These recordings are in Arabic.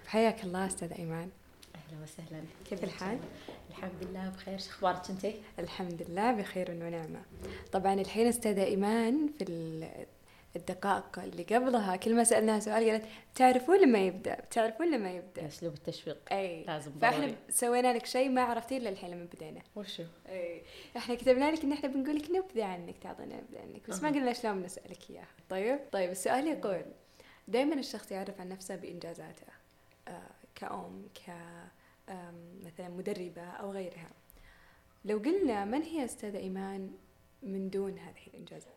حياك الله أستاذ إيمان. أهلا وسهلا. كيف الحال؟ الحمد لله بخير. شو أخبارك أنتي؟ الحمد لله بخير ونعمة. طبعا الحين أستاذ إيمان في الدقائق اللي قبلها كل ما سألناها سؤال قالت تعرفون لما يبدأ أسلوب التشويق. أي لازم فإحنا ضروري. سوينا لك شيء ما عرفتيه إلا الحين لما بدينا. وشو؟ أي إحنا كتبنا لك إن إحنا بنقول لك نبذة عنك، تعطينا نبذة عنك، بس ما قلنا شلون بنسألك إياها. طيب السؤال يقول دائما الشخص يعرف عن نفسه بإنجازاته، كأم، مثلا مدربة أو غيرها. لو قلنا من هي أستاذة إيمان من دون هذه الإنجازات؟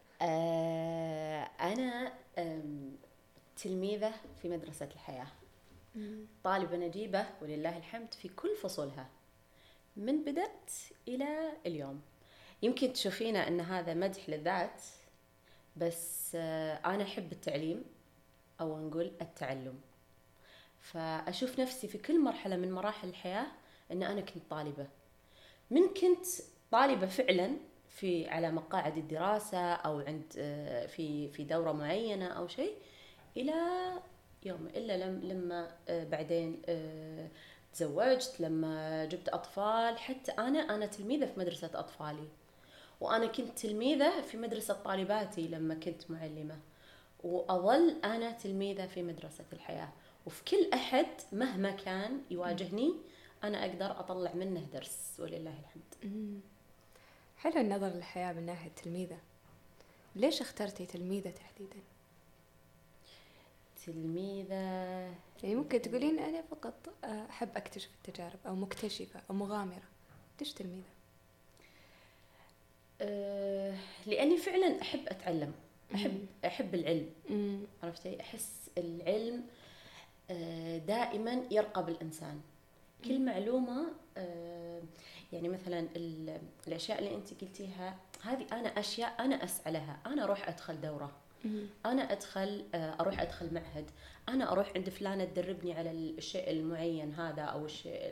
أنا تلميذة في مدرسة الحياة، طالبة نجيبة ولله الحمد في كل فصولها من بدأت إلى اليوم. يمكن تشوفينا أن هذا مدح للذات، بس أنا أحب التعليم أو نقول التعلم. فأشوف نفسي في كل مرحلة من مراحل الحياة أن أنا كنت طالبة، كنت طالبة فعلا على مقاعد الدراسة أو عند في دورة معينة أو شيء، إلى يوم إلا لما بعدين تزوجت، لما جبت أطفال. حتى أنا تلميذة في مدرسة أطفالي، وأنا كنت تلميذة في مدرسة طالباتي لما كنت معلمة، وأظل أنا تلميذة في مدرسة الحياة. وفي كل أحد مهما كان يواجهني أنا أقدر أطلع منه درس ولله الحمد. حلو النظر للحياة من ناحية تلميذة. ليش اخترتي تلميذة تحديدا؟ تلميذة يعني ممكن تقولين أنا فقط أحب أكتشف التجارب، أو مكتشفة أو مغامرة. ليش تلميذة؟ لأني فعلا أحب أتعلم، أحب العلم. عرفتي؟ أحس العلم دائما يرقب الإنسان. كل معلومة، يعني مثلا الأشياء اللي أنت قلتيها هذه، أنا أشياء أنا أسعى لها. أنا أروح أدخل دورة، أنا أروح أدخل معهد، أنا أروح عند فلانة تدربني على الشيء المعين هذا، أو الشيء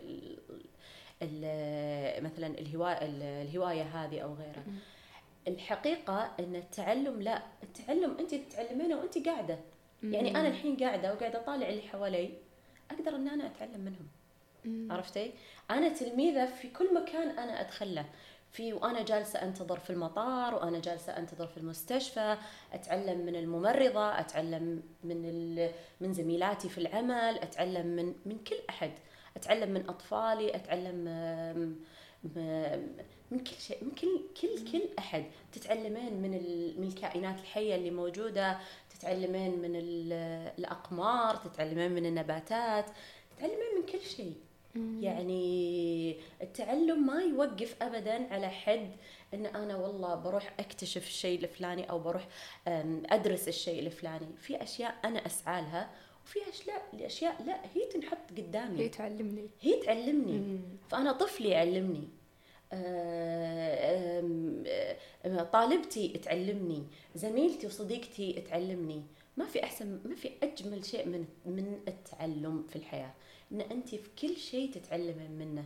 مثلا الهواية هذه أو غيرها. الحقيقة أن التعلم أنت تتعلمينه وأنت قاعدة. يعني أنا الحين قاعدة أطالع اللي حوالي، أقدر أن أنا أتعلم منهم. عرفتي؟ أنا تلميذة في كل مكان أنا أدخله، وأنا جالسة أنتظر في المطار، وأنا جالسة أنتظر في المستشفى، أتعلم من الممرضة، أتعلم من زميلاتي في العمل، أتعلم من كل أحد، أتعلم من أطفالي، أتعلم من كل شيء، من كل أحد. تتعلمين من الكائنات الحية اللي موجودة، تتعلمين من الأقمار، تتعلمين من النباتات، تتعلمين من كل شيء. يعني التعلم ما يوقف أبدا على حد أن أنا والله بروح أكتشف الشيء الفلاني أو بروح أدرس الشيء الفلاني. في أشياء أنا أسعى لها، وفي أشياء لا، هي تنحط قدامي، هي تعلمني. فأنا طفلي يعلمني، طالبتي تعلمني، زميلتي وصديقتي تعلمني. ما في أجمل شيء من التعلم في الحياة، إن أنت في كل شيء تتعلمين منه.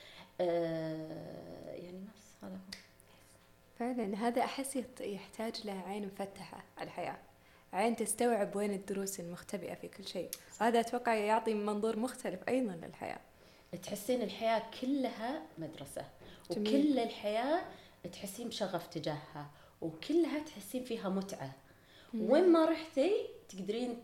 يعني نفس هذا هو فعلا. هذا أحس يحتاج لها عين مفتحة على الحياة، عين تستوعب وين الدروس المختبئة في كل شيء. هذا أتوقع يعطي منظور مختلف أيضا للحياة. تحسين الحياة كلها مدرسة، جميل. وكل الحياة تحسين بشغف تجاهها، وكلها تحسين فيها متعة. وين ما رحتي تقدرين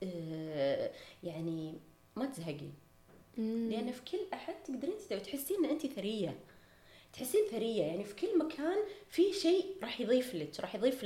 يعني ما تزهقين، لأن في كل أحد تقدرين تحسين أن أنت ثرية، تحسين ثرية. يعني في كل مكان في شيء راح يضيف لك، راح يضيف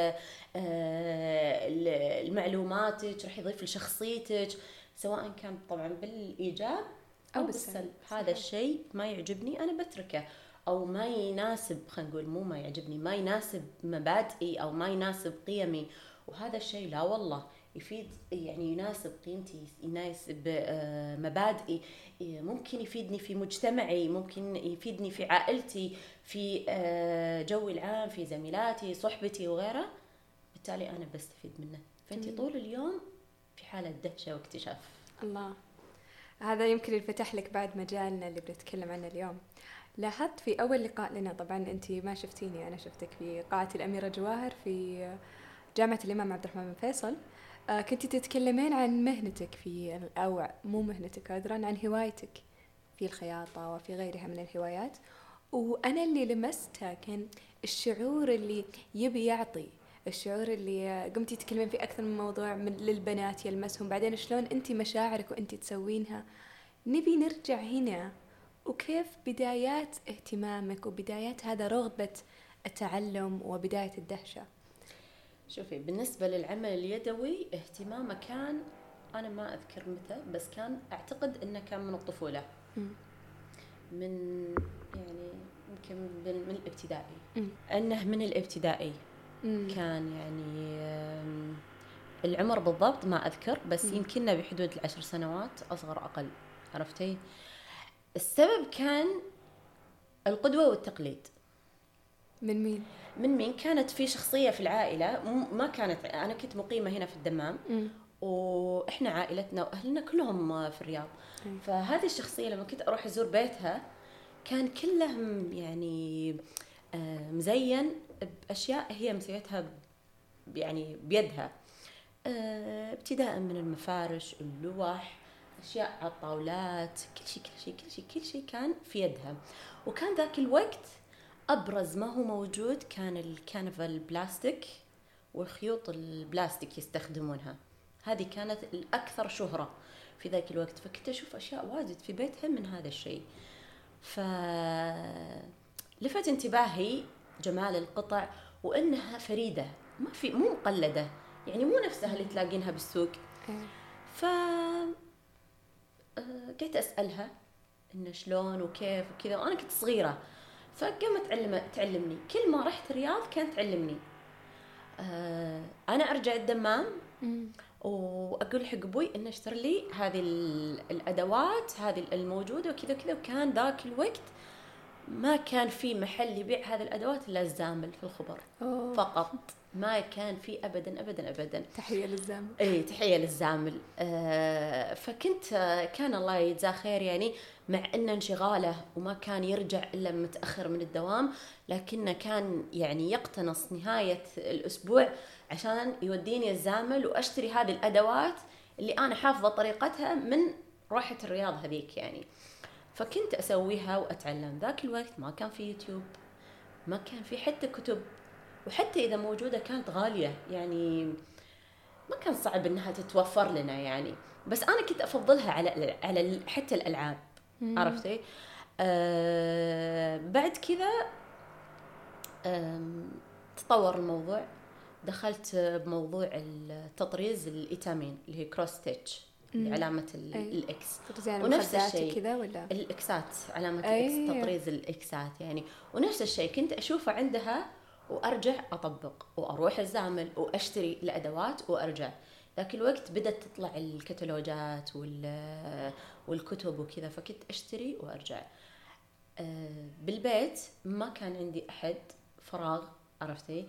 لمعلوماتك، راح يضيف لشخصيتك، سواء كان طبعا بالإيجاب أو بالسلب. هذا الشيء ما يعجبني أنا بتركه، أو ما يناسب، خلينا نقول مو ما يعجبني، ما يناسب مبادئي أو ما يناسب قيمي. وهذا الشيء لا والله يفيد، يعني يناسب قيمتي، يناسب مبادئي، ممكن يفيدني في مجتمعي، ممكن يفيدني في عائلتي، في جوي العام، في زميلاتي، صحبتي وغيره. بالتالي أنا بستفيد منه. فأنتي طول اليوم في حالة دهشة واكتشاف. الله، هذا يمكن يفتح لك بعد مجالنا اللي بنتكلم عنه اليوم. لاحظت في أول لقاء لنا، طبعا أنت ما شفتيني، أنا شفتك في قاعة الأميرة جواهر في جامعة الإمام عبد الرحمن بن فيصل، كنت تتكلمين عن مهنتك أو مو مهنتك عذرا، عن هوايتك في الخياطة وفي غيرها من الهوايات. وأنا اللي لمستها كان الشعور اللي يبي يعطي، الشعور اللي قمتي تتكلمين في أكثر من موضوع للبنات يلمسهم، بعدين شلون أنت مشاعرك وأنت تسوينها. نبي نرجع هنا، وكيف بدايات اهتمامك وبدايات هذا رغبة التعلم وبداية الدهشة. شوفي، بالنسبة للعمل اليدوي اهتمامه كان، أنا ما أذكر متى، بس كان أعتقد إنه كان من الطفولة. من يعني يمكن من الابتدائي. أنه من الابتدائي كان يعني العمر بالضبط ما أذكر، بس يمكننا بحدود 10 سنوات أصغر أقل. عرفتي؟ السبب كان القدوة والتقليد. من مين؟ كانت في شخصية في العائلة، ما كانت، أنا كنت مقيمة هنا في الدمام، وإحنا عائلتنا وأهلنا كلهم في الرياض. فهذه الشخصية لما كنت أروح أزور بيتها كان كله يعني مزين بأشياء هي مسويتها يعني بيدها، ابتداء من المفارش، اللوح، أشياء على الطاولات، كل شيء كان في يدها. وكان ذاك الوقت أبرز ما هو موجود كان الكنفة البلاستيك والخيوط البلاستيك يستخدمونها. هذه كانت الأكثر شهرة في ذاك الوقت. فكنت أشوف أشياء واجد في بيتها من هذا الشيء، فلفت انتباهي جمال القطع وإنها فريدة، مو مقلدة، يعني مو نفسها اللي تلاقينها بالسوق. قلت أسألها إنه شلون وكيف وكذا، وأنا كنت صغيرة. فقامت تعلمني، كل ما رحت الرياض كانت تعلمني. أنا أرجع الدمام وأقول حق أبوي إنه اشتري لي هذه الأدوات هذه الموجودة وكذا وكذا. وكان ذاك الوقت ما كان في محل يبيع هذه الأدوات إلا الزامل في الخبر فقط، ما كان في أبدا. تحية للزامل. تحية للزامل. فكنت كان الله يجزاه خير، يعني مع إنه انشغاله وما كان يرجع إلا متأخر من الدوام، لكنه كان يعني يقتنص نهاية الأسبوع عشان يوديني الزامل وأشتري هذه الأدوات اللي أنا حافظة طريقتها من روحة الرياض هذيك يعني. فكنت أسويها وأتعلم. ذاك الوقت ما كان في يوتيوب، ما كان في حتى كتب، وحتى إذا موجودة كانت غالية، يعني ما كان صعب إنها تتوفر لنا يعني. بس أنا كنت أفضلها على حتى الألعاب. عرفتي؟ بعد كذا تطور الموضوع، دخلت بموضوع التطريز الإيتامين اللي هي كروس ستيتش، علامة الإكس. ونفس الشيء كذا ولا الإكسات، علامة الإكس، تطريز الإكسات يعني. ونفس الشيء كنت أشوفه عندها وأرجع أطبق وأروح الزامل وأشتري الأدوات وأرجع. ذاك الوقت بدأت تطلع الكتالوجات والكتب وكذا، فكنت أشتري وأرجع. بالبيت ما كان عندي أحد، فراغ. عرفتي؟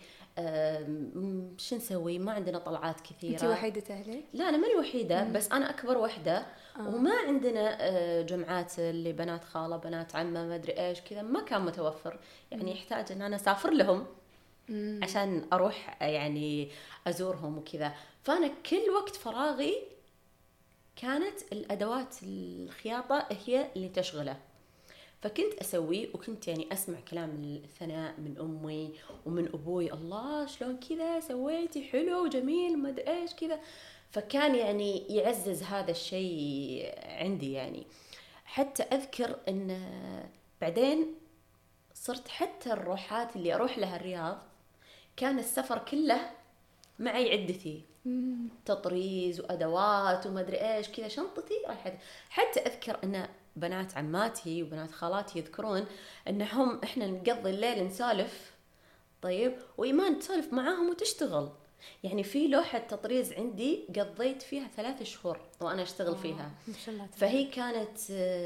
شو نسوي؟ ما عندنا طلعات كثيرة. أنت وحيدة أهلك؟ لا، أنا ماني وحيدة، بس أنا أكبر وحدة. وما عندنا جمعات اللي بنات خالة بنات عمة ما أدري إيش كذا، ما كان متوفر يعني. يحتاج أن أنا أسافر لهم عشان أروح يعني أزورهم وكذا. فأنا كل وقت فراغي كانت الأدوات الخياطة هي اللي تشغله. فكنت أسوي، وكنت يعني أسمع كلام الثناء من أمي ومن أبوي، الله شلون كذا سويتي حلو وجميل ما أدري إيش كذا. فكان يعني يعزز هذا الشيء عندي يعني. حتى أذكر أن بعدين صرت حتى الروحات اللي أروح لها الرياض كان السفر كله معي عدتي، تطريز وأدوات وما أدري إيش كذا، شنطتي رايحة. حتى أذكر أن بنات عماتي وبنات خالاتي يذكرون أنهم إحنا نقضي الليل نسالف، طيب، وإيمان تسالف معاهم وتشتغل. يعني في لوحة تطريز عندي قضيت فيها 3 شهور وأنا أشتغل فيها. فهي كانت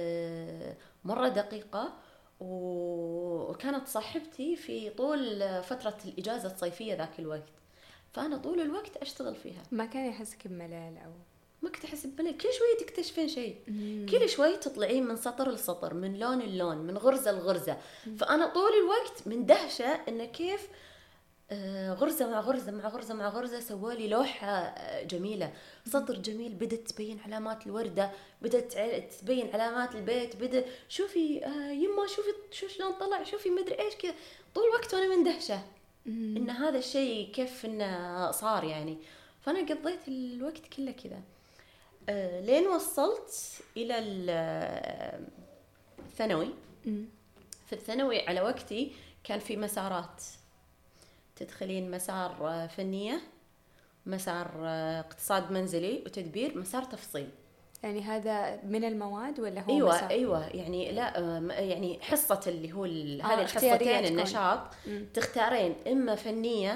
مرة دقيقة، وكانت صاحبتي في طول فترة الإجازة الصيفية ذاك الوقت، فأنا طول الوقت أشتغل فيها. ما كان يحسك بملل أو ما كنت أحس بملل. كل شوية تكتشفين شيء، كل شوي تطلعين من سطر لسطر، من لون للون، من غرزة لغرزة. فأنا طول الوقت من دهشة إن كيف غرزة مع غرزة مع غرزة مع غرزة سوالي لوحة جميلة، سطر جميل، بدت تبين علامات الوردة، بدت تبين علامات البيت، بدأ شوفي يما شوفي شلون طلع، شوفي مدري ايش كذا. طول الوقت وانا مندهشة ان هذا الشيء كيف انه صار يعني. فانا قضيت الوقت كله كذا لين وصلت الى الثانوي. في الثانوي على وقتي كان في مسارات، تدخلين مسار فنية، مسار اقتصاد منزلي وتدبير، مسار تفصيل. يعني هذا من المواد ولا هو ايوه مسار؟ ايوه يعني لا يعني حصة اللي هو هذه الحصتين النشاط تختارين اما فنية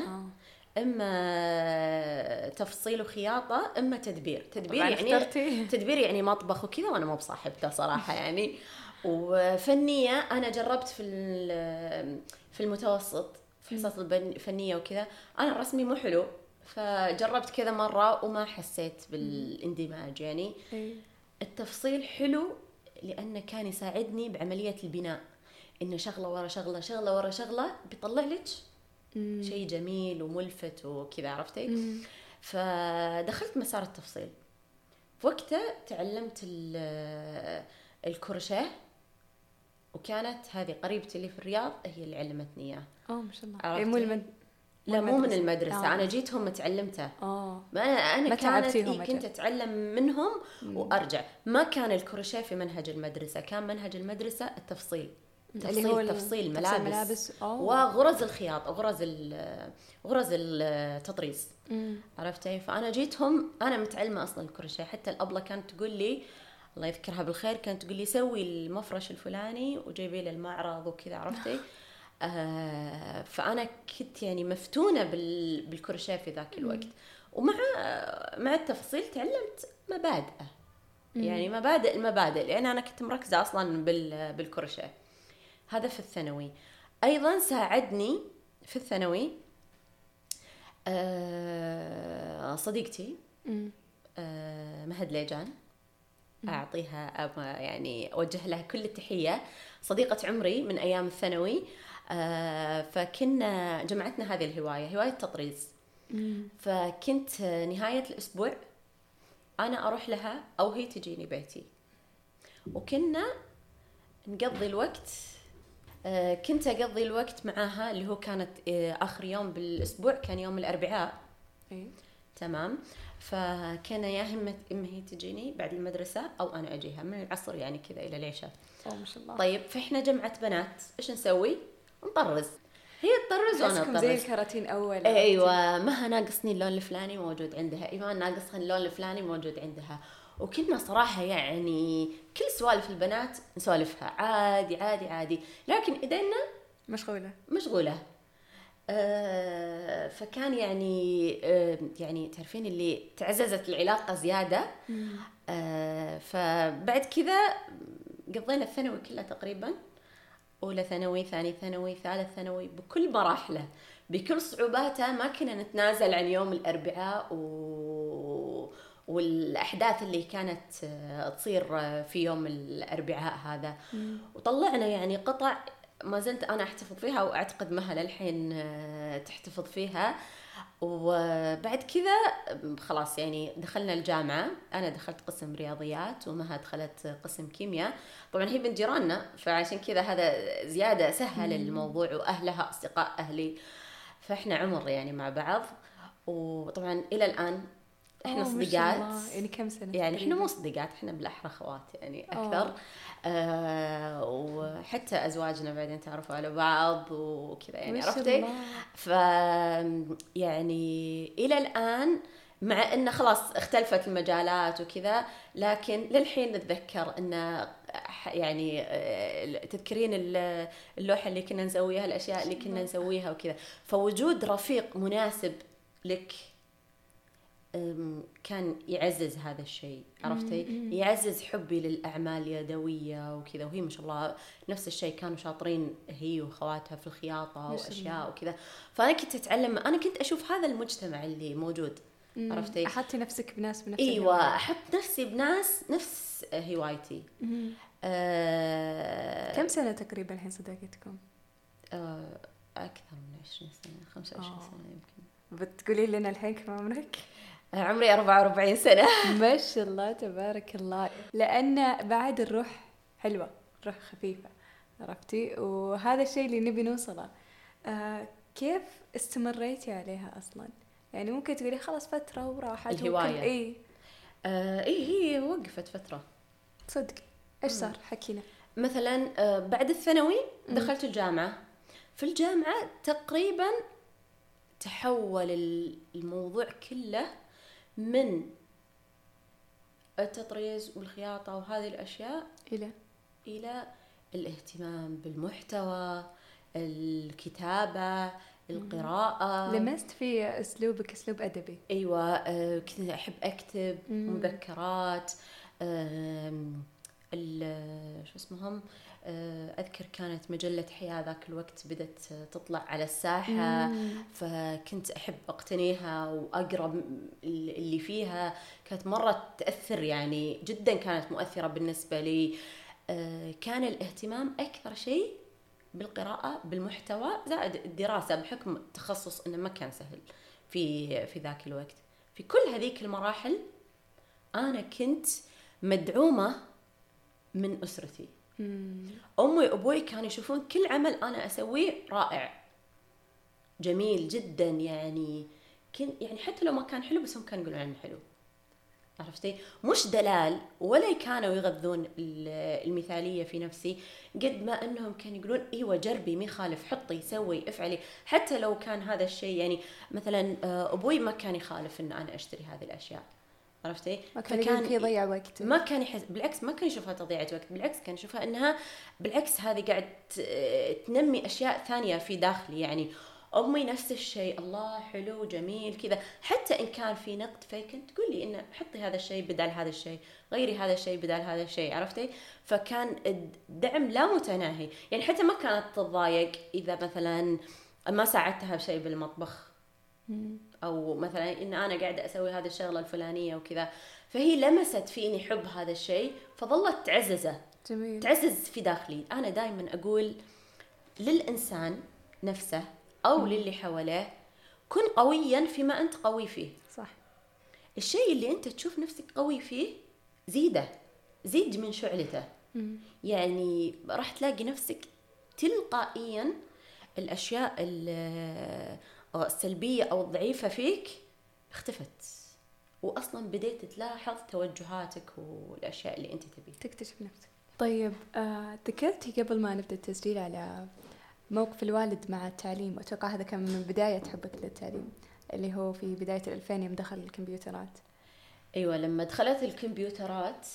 اما تفصيل وخياطة اما تدبير. تدبير يعني مطبخ وكذا، وانا مو بصاحبته صراحة يعني. وفنية انا جربت في المتوسط في حصة الفنية وكذا، انا رسمي مو حلو، فجربت كذا مرة وما حسيت بالاندماج يعني. التفصيل حلو لأنه كان يساعدني بعملية البناء، إنه شغلة ورا شغلة شغلة ورا شغلة بيطلع لك شيء جميل وملفت وكذا، عرفتي؟ فدخلت مسار التفصيل. في وقتها تعلمت الكروشيه، وكانت هذه قريبتي اللي في الرياض هي اللي علمتني إياه. ما شاء الله. لا مو من المدرسة. أنا جيتهم تعلمته. أنا كنت أتعلم منهم وأرجع. ما كان الكروشيه في منهج المدرسة، كان منهج المدرسة التفصيل. تفصيل ملابس وغرز الخياط، غرز التطريز. عرفتي؟ فأنا جيتهم أنا متعلمة أصلا الكروشيه. حتى الأبلة كانت تقول لي الله يذكرها بالخير، كانت تقول لي سوي المفرش الفلاني وجيبي لي المعرض وكذا، عرفتي؟ فأنا كنت يعني مفتونة بالكروشيه في ذاك الوقت. ومع التفصيل تعلمت مبادئه، يعني مبادئ لأن أنا كنت مركزة أصلا بالكروشيه. هذا في الثانوي. أيضا ساعدني في الثانوي صديقتي مهد ليجان، أعطيها يعني أوجه لها كل التحية، صديقة عمري من أيام الثانوي. فكنا جمعتنا هذه الهواية، هواية التطريز. فكنت نهاية الأسبوع أنا أروح لها أو هي تجيني بيتي، وكنا نقضي الوقت. كنت أقضي الوقت معها، اللي هو كانت آخر يوم بالأسبوع كان يوم الأربعاء. تمام. فكان يا إما هي تجيني بعد المدرسة أو أنا أجيها من العصر يعني كذا إلى العشاء. ما شاء الله. طيب فإحنا جمعة بنات، إيش نسوي؟ نطرز. هي تطرز وانا اطرز زي الكراتين اول. ايوه، ما ناقصني اللون الفلاني موجود عندها، ايوه ناقصها اللون الفلاني موجود عندها. وكنا صراحه يعني كل سوالف البنات نسولفها عادي عادي عادي، لكن ايدينا مشغوله. فكان يعني تعرفين اللي تعززت العلاقه زياده. فبعد كذا قضينا الثانوي كله تقريبا، أولى ثانوي، ثاني ثانوي، ثالث ثانوي، بكل مراحله بكل صعوباته. ما كنا نتنازل عن يوم الأربعاء والأحداث اللي كانت تصير في يوم الأربعاء هذا. وطلعنا يعني قطع ما زلت أنا أحتفظ فيها، وأعتقد مها للحين تحتفظ فيها. وبعد كذا خلاص يعني دخلنا الجامعة. أنا دخلت قسم رياضيات ومها دخلت قسم كيمياء. طبعا هي بنت جيراننا، فعشان كذا هذا زيادة سهل الموضوع، وأهلها أصدقاء أهلي، فإحنا عمر يعني مع بعض. وطبعا إلى الآن إحنا صديقات. يعني كم سنة؟ يعني إحنا مو صديقات، إحنا بالأحرى خوات يعني أكثر. وحتى أزواجنا بعدين تعرفوا على بعض وكذا يعني، عرفتي؟ يعني إلى الآن مع إنه خلاص اختلفت المجالات وكذا، لكن للحين نتذكر إنه يعني تذكرين اللوحة اللي كنا نسويها، الأشياء اللي كنا نسويها وكذا. فوجود رفيق مناسب لك كان يعزز هذا الشيء، عرفتي؟ يعزز حبي للأعمال اليدوية وكذا. وهي ما شاء الله نفس الشيء، كانوا شاطرين هي وخواتها في الخياطة وأشياء وكذا. فأنا كنت أتعلم، أنا كنت أشوف هذا المجتمع اللي موجود، عرفتي؟ أحطي نفسك بناس بنفس أيوة، أحط نفسي بناس نفس هوايتي. كم سنة تقريبا الحين صداقتكم؟ أكثر من 20 سنة، 25 سنة يمكن. بتقولي لنا الحين كم عمرك؟ عمري 44 سنة. ما شاء الله تبارك الله. لأن بعد الروح حلوة، روح خفيفة، عرفتي؟ وهذا الشيء اللي نبي نوصله. كيف استمريتي عليها أصلا؟ يعني ممكن تقولي خلاص فترة وراحت الهواية. إيه هي وقفت فترة صدق. إيش صار؟ حكينا. مثلا بعد الثانوي دخلت الجامعة. في الجامعة تقريبا تحول الموضوع كله من التطريز والخياطة وهذه الأشياء إلى الاهتمام بالمحتوى، الكتابة، القراءة. لمست في أسلوبك أسلوب أدبي. أيوة. كنت أحب أكتب مذكرات. شو اسمهم، أذكر كانت مجلة حياة ذاك الوقت بدأت تطلع على الساحة. فكنت أحب أقتنيها وأقرأ اللي فيها. كانت مرة تأثر، يعني جدا كانت مؤثرة بالنسبة لي. كان الاهتمام أكثر شيء بالقراءة، بالمحتوى، زائد الدراسة بحكم التخصص إنه ما كان سهل في ذاك الوقت. في كل هذيك المراحل أنا كنت مدعومة من أسرتي. أمي وأبوي كانوا يشوفون كل عمل أنا أسويه رائع جميل جدا. يعني حتى لو ما كان حلو بس هم كانوا يقولون عنه حلو. عرفتي؟ مش دلال ولا كانوا يغذون المثالية في نفسي، قد ما أنهم كانوا يقولون إيوة جربي، مي خالف، حطي، سوي، افعلي. حتى لو كان هذا الشيء، يعني مثلا أبوي ما كان يخالف أن أنا أشتري هذه الأشياء. عرفتي؟ ما كان يضيع وقت. ما كان يحس، بالعكس ما كان يشوفها تضييع وقت، بالعكس كان يشوفها انها بالعكس هذه قاعد تنمي اشياء ثانيه في داخلي. يعني امي نفس الشيء، الله حلو جميل كذا. حتى ان كان في نقد فكنت تقول لي ان حطي هذا الشيء بدال هذا الشيء، غيري هذا الشيء بدال هذا الشيء. عرفتي؟ فكان الدعم لا متناهي. يعني حتى ما كانت تتضايق اذا مثلا ما ساعدتها بشيء بالمطبخ، أو مثلا إن أنا قاعدة أسوي هذه الشغلة الفلانية وكذا. فهي لمست فيني حب هذا الشيء، فظلت تعززه. جميل. تعزز في داخلي. أنا دائما أقول للإنسان نفسه أو للي حواليه، كن قويا فيما أنت قوي فيه. صح. الشيء اللي أنت تشوف نفسك قوي فيه زيده، زيد من شعلته. يعني راح تلاقي نفسك تلقائيا الأشياء السلبية أو الضعيفة فيك اختفت، وأصلا بديت تلاحظ توجهاتك والأشياء اللي أنت تبيها، تكتشف نفسك. طيب ذكرتي قبل ما نبدأ التسجيل على موقف الوالد مع التعليم، وأتوقع هذا كان من بداية حبك للتعليم، اللي هو في بداية 2000 يوم دخل الكمبيوترات. أيوة، لما دخلت الكمبيوترات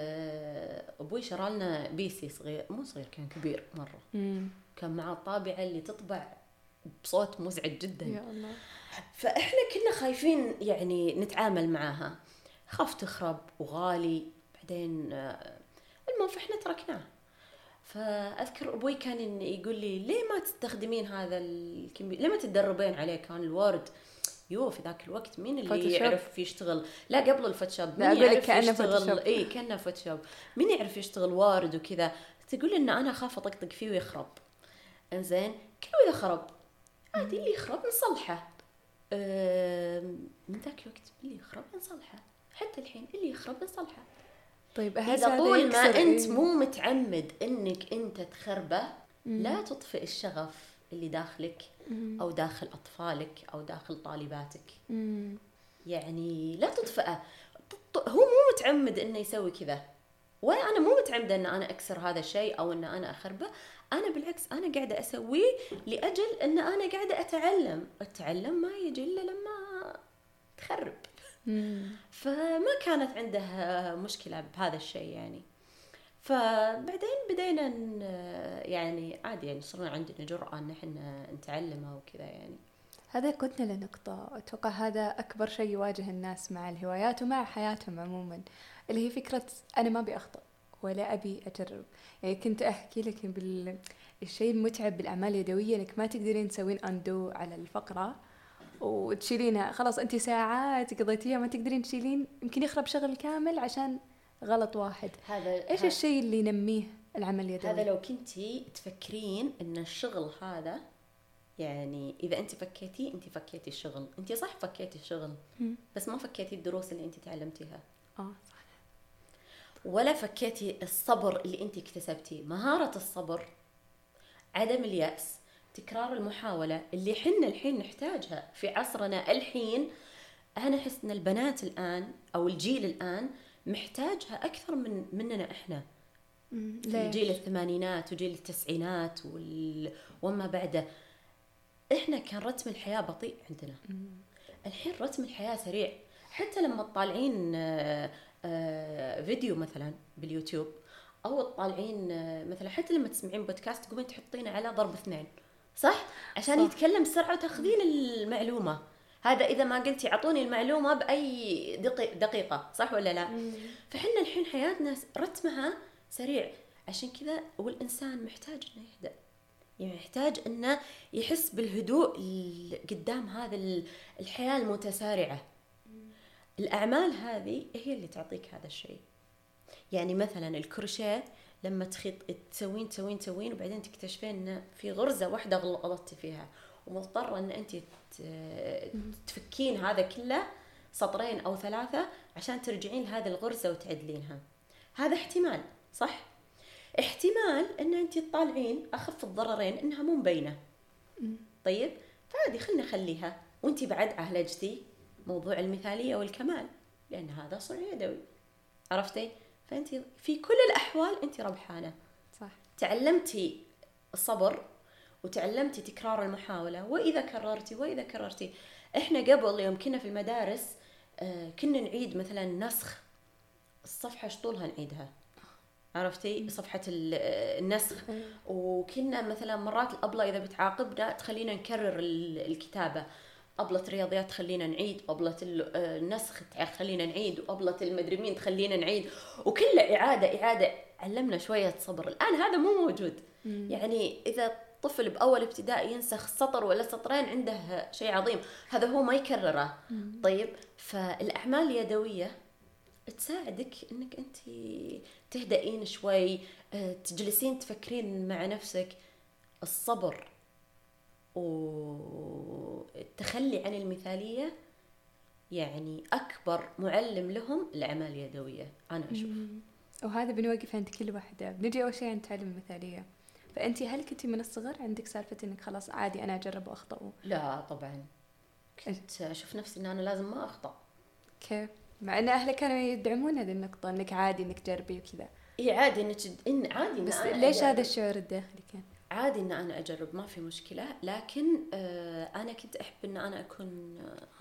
أبوي شرالنا بيسي صغير، مو صغير، كان كبير مرة. كان مع الطابعة اللي تطبع بصوت مزعج جدا. يا الله. فإحنا كنا خايفين يعني نتعامل معها، خاف تخرب وغالي. بعدين المهم فإحنا تركناه. فأذكر أبوي كان يقول لي ليه ما تستخدمين هذا الكمبيوتر، ليه ما تتدربين عليه؟ كان الوورد في ذاك الوقت مين اللي فوتوشوب. يعرف يشتغل؟ لا قبل الفوتوشوب. لا أقول لك كأنه فوتوشوب. كأنه فوتوشوب. مين يعرف يشتغل وورد وكذا؟ تقول إن أنا أخاف أطقطق فيه ويخرب. إنزين كل إذا خرب عادي، اللي يخرب نصلحه. من ذاك الوقت اللي يخرب نصلحه، حتى الحين اللي يخرب نصلحه. طيب إذا طول ما أنت مو متعمد إنك أنت تخربه، لا تطفئ الشغف اللي داخلك أو داخل أطفالك أو داخل طالباتك. يعني لا تطفئه. هو مو متعمد إنه يسوي كذا، ولا أنا مو متعمدة إن أنا أكسر هذا الشيء أو إن أنا أخربه. أنا بالعكس أنا قاعدة أسويه لأجل إن أنا قاعدة أتعلم. التعلم ما يجي إلا لما تخرب. فما كانت عنده مشكلة بهذا الشيء يعني. فبعدين بدينا يعني عادي، يعني صرنا عندنا جرأة إن إحنا نتعلمها وكذا يعني. هذا قلنا لنقطة أتوقع هذا أكبر شيء يواجه الناس مع الهوايات ومع حياتهم عموما، اللي هي فكرة أنا ما أبي أخطأ ولا أبي أجرب. يعني كنت أحكي لك الشيء المتعب بالأعمال اليدوية إنك ما تقدرين تسوين أندو على الفقرة وتشيلينها، خلاص أنت ساعات قضيتيها ما تقدرين تشيلين، يمكن يخرب شغل كامل عشان غلط واحد. إيش الشيء اللي ينميه العمل اليدوي؟ هذا لو كنتي تفكرين إن الشغل هذا يعني إذا أنت فكيتي الشغل، أنت صح فكيتي الشغل بس ما فكيتي الدروس اللي أنت تعلمتيها. صح. ولا فكيتي الصبر اللي أنت اكتسبتيه، مهارة الصبر، عدم اليأس، تكرار المحاولة اللي حنا الحين نحتاجها في عصرنا الحين. أنا أحس أن البنات الآن أو الجيل الآن محتاجها أكثر مننا إحنا. جيل الثمانينات وجيل التسعينات وما بعده، إحنا كان رتم الحياة بطيء عندنا. الحين رتم الحياة سريع. حتى لما تطالعين فيديو مثلا باليوتيوب أو تطالعين مثلا، حتى لما تسمعين بودكاست تقومين تحطينه على ضرب 2 صح؟ عشان صح. يتكلم بسرعة وتاخذين المعلومة. هذا إذا ما قلتي عطوني المعلومة بأي دقيقة، صح ولا لا؟ فحنا الحين حياتنا رتمها سريع، عشان كذا والإنسان محتاج إنه يهدأ، يعني يحتاج إنه يحس بالهدوء قدام هذا الحياة المتسارعة. الأعمال هذه هي اللي تعطيك هذا الشيء. يعني مثلا الكروشيه لما تسوين وبعدين تكتشفين إن في غرزة واحدة غلطتي فيها ومضطرة إن أنت تفكين هذا كله 2 أو 3 عشان ترجعين لهذه الغرزة وتعدلينها. هذا احتمال، صح؟ احتمال ان انت تطالعين اخف الضررين انها مو مبينه. طيب فهذه خلنا نخليها، وانت بعد عالجتي موضوع المثاليه والكمال لان هذا صنع يدوي، عرفتي؟ فانت في كل الاحوال انت ربحانه. صح. تعلمتي الصبر وتعلمتي تكرار المحاوله، واذا كررتي. احنا قبل يوم كنا في المدارس كنا نعيد مثلا نسخ الصفحه ايش طولها نعيدها، عرفتي؟ صفحة النسخ. وكنا مثلا مرات الأبلة إذا بتعاقبنا تخلينا نكرر الكتابة، أبلة رياضيات تخلينا نعيد، أبلة النسخ تخلينا نعيد، وأبلة المدري مين تخلينا نعيد، وكله إعادة. علمنا شوية صبر. الآن هذا مو موجود. يعني إذا طفل بأول ابتدائي ينسخ 1 ولا 2 عنده شيء عظيم، هذا هو ما يكرره. طيب فالأعمال اليدوية تساعدك انك انت تهدئين شوي، تجلسين تفكرين مع نفسك. الصبر والتخلي عن المثالية يعني اكبر معلم لهم الاعمال اليدوية انا اشوف. وهذا بنوقف عند كل واحدة. بنجي اول شيء عند تعلم المثالية. فانت هل كنتي من الصغر عندك سالفة انك خلاص عادي انا اجرب واخطأ؟ لا طبعا، كنت اشوف نفسي ان انا لازم ما اخطأ. كيف؟ مع ان اهلك كانوا يدعمون هذه النقطه انك عادي انك تجربي وكذا. اي عادي انك عادي. بس ليش هذا الشعور الداخلي كان عادي ان انا اجرب، ما في مشكله، لكن انا كنت احب ان انا اكون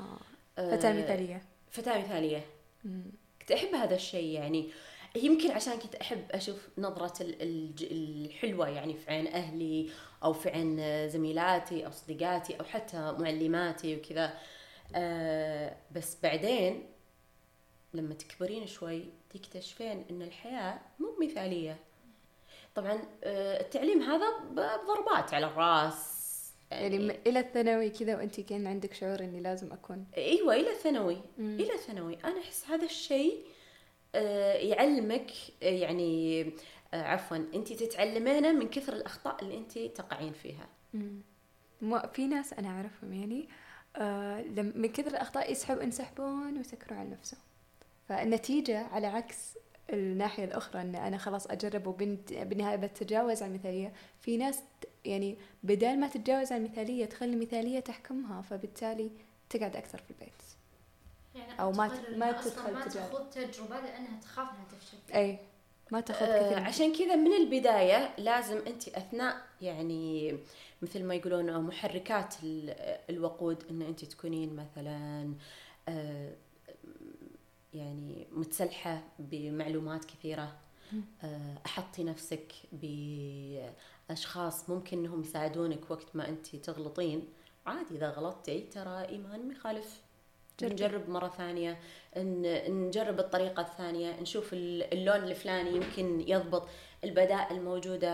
فتاه مثاليه. كنت احب هذا الشيء. يعني يمكن عشان كنت احب اشوف نظره الحلوه يعني في عين اهلي او في عين زميلاتي او صديقاتي او حتى معلماتي وكذا. بس بعدين لما تكبرين شوي تكتشفين ان الحياة مو مثالية. طبعا التعليم هذا بضربات على الراس يعني الى الثانوي كذا، وانت كان عندك شعور اني لازم اكون. ايوه الى الثانوي انا احس هذا الشيء يعلمك، يعني عفوا انت تتعلمينه من كثر الاخطاء اللي انت تقعين فيها. في ناس انا اعرفهم يعني من كثر الاخطاء ينسحبون ويسكروا على نفسهم. فالنتيجة على عكس الناحية الأخرى أن أنا خلاص أجرب وبالنهاية بتتجاوز عن المثالية. في ناس يعني بدال ما تتجاوز عن المثالية تخلي المثالية تحكمها، فبالتالي تقعد أكثر في البيت يعني أو ما تدخل ما تاخذ تجربة لأنها تخاف أنها تفشل. أي ما تاخذ كثير. عشان كذا من البداية لازم أنت أثناء يعني مثل ما يقولون محركات الوقود أن أنت تكونين مثلا يعني متسلحة بمعلومات كثيرة. أحطي نفسك بأشخاص ممكن أنهم يساعدونك وقت ما أنت تغلطين. عادي إذا غلطتي ترى إيمان مخالف، نجرب مرة ثانية، نجرب الطريقة الثانية، نشوف اللون الفلاني يمكن يضبط، البدائل موجودة.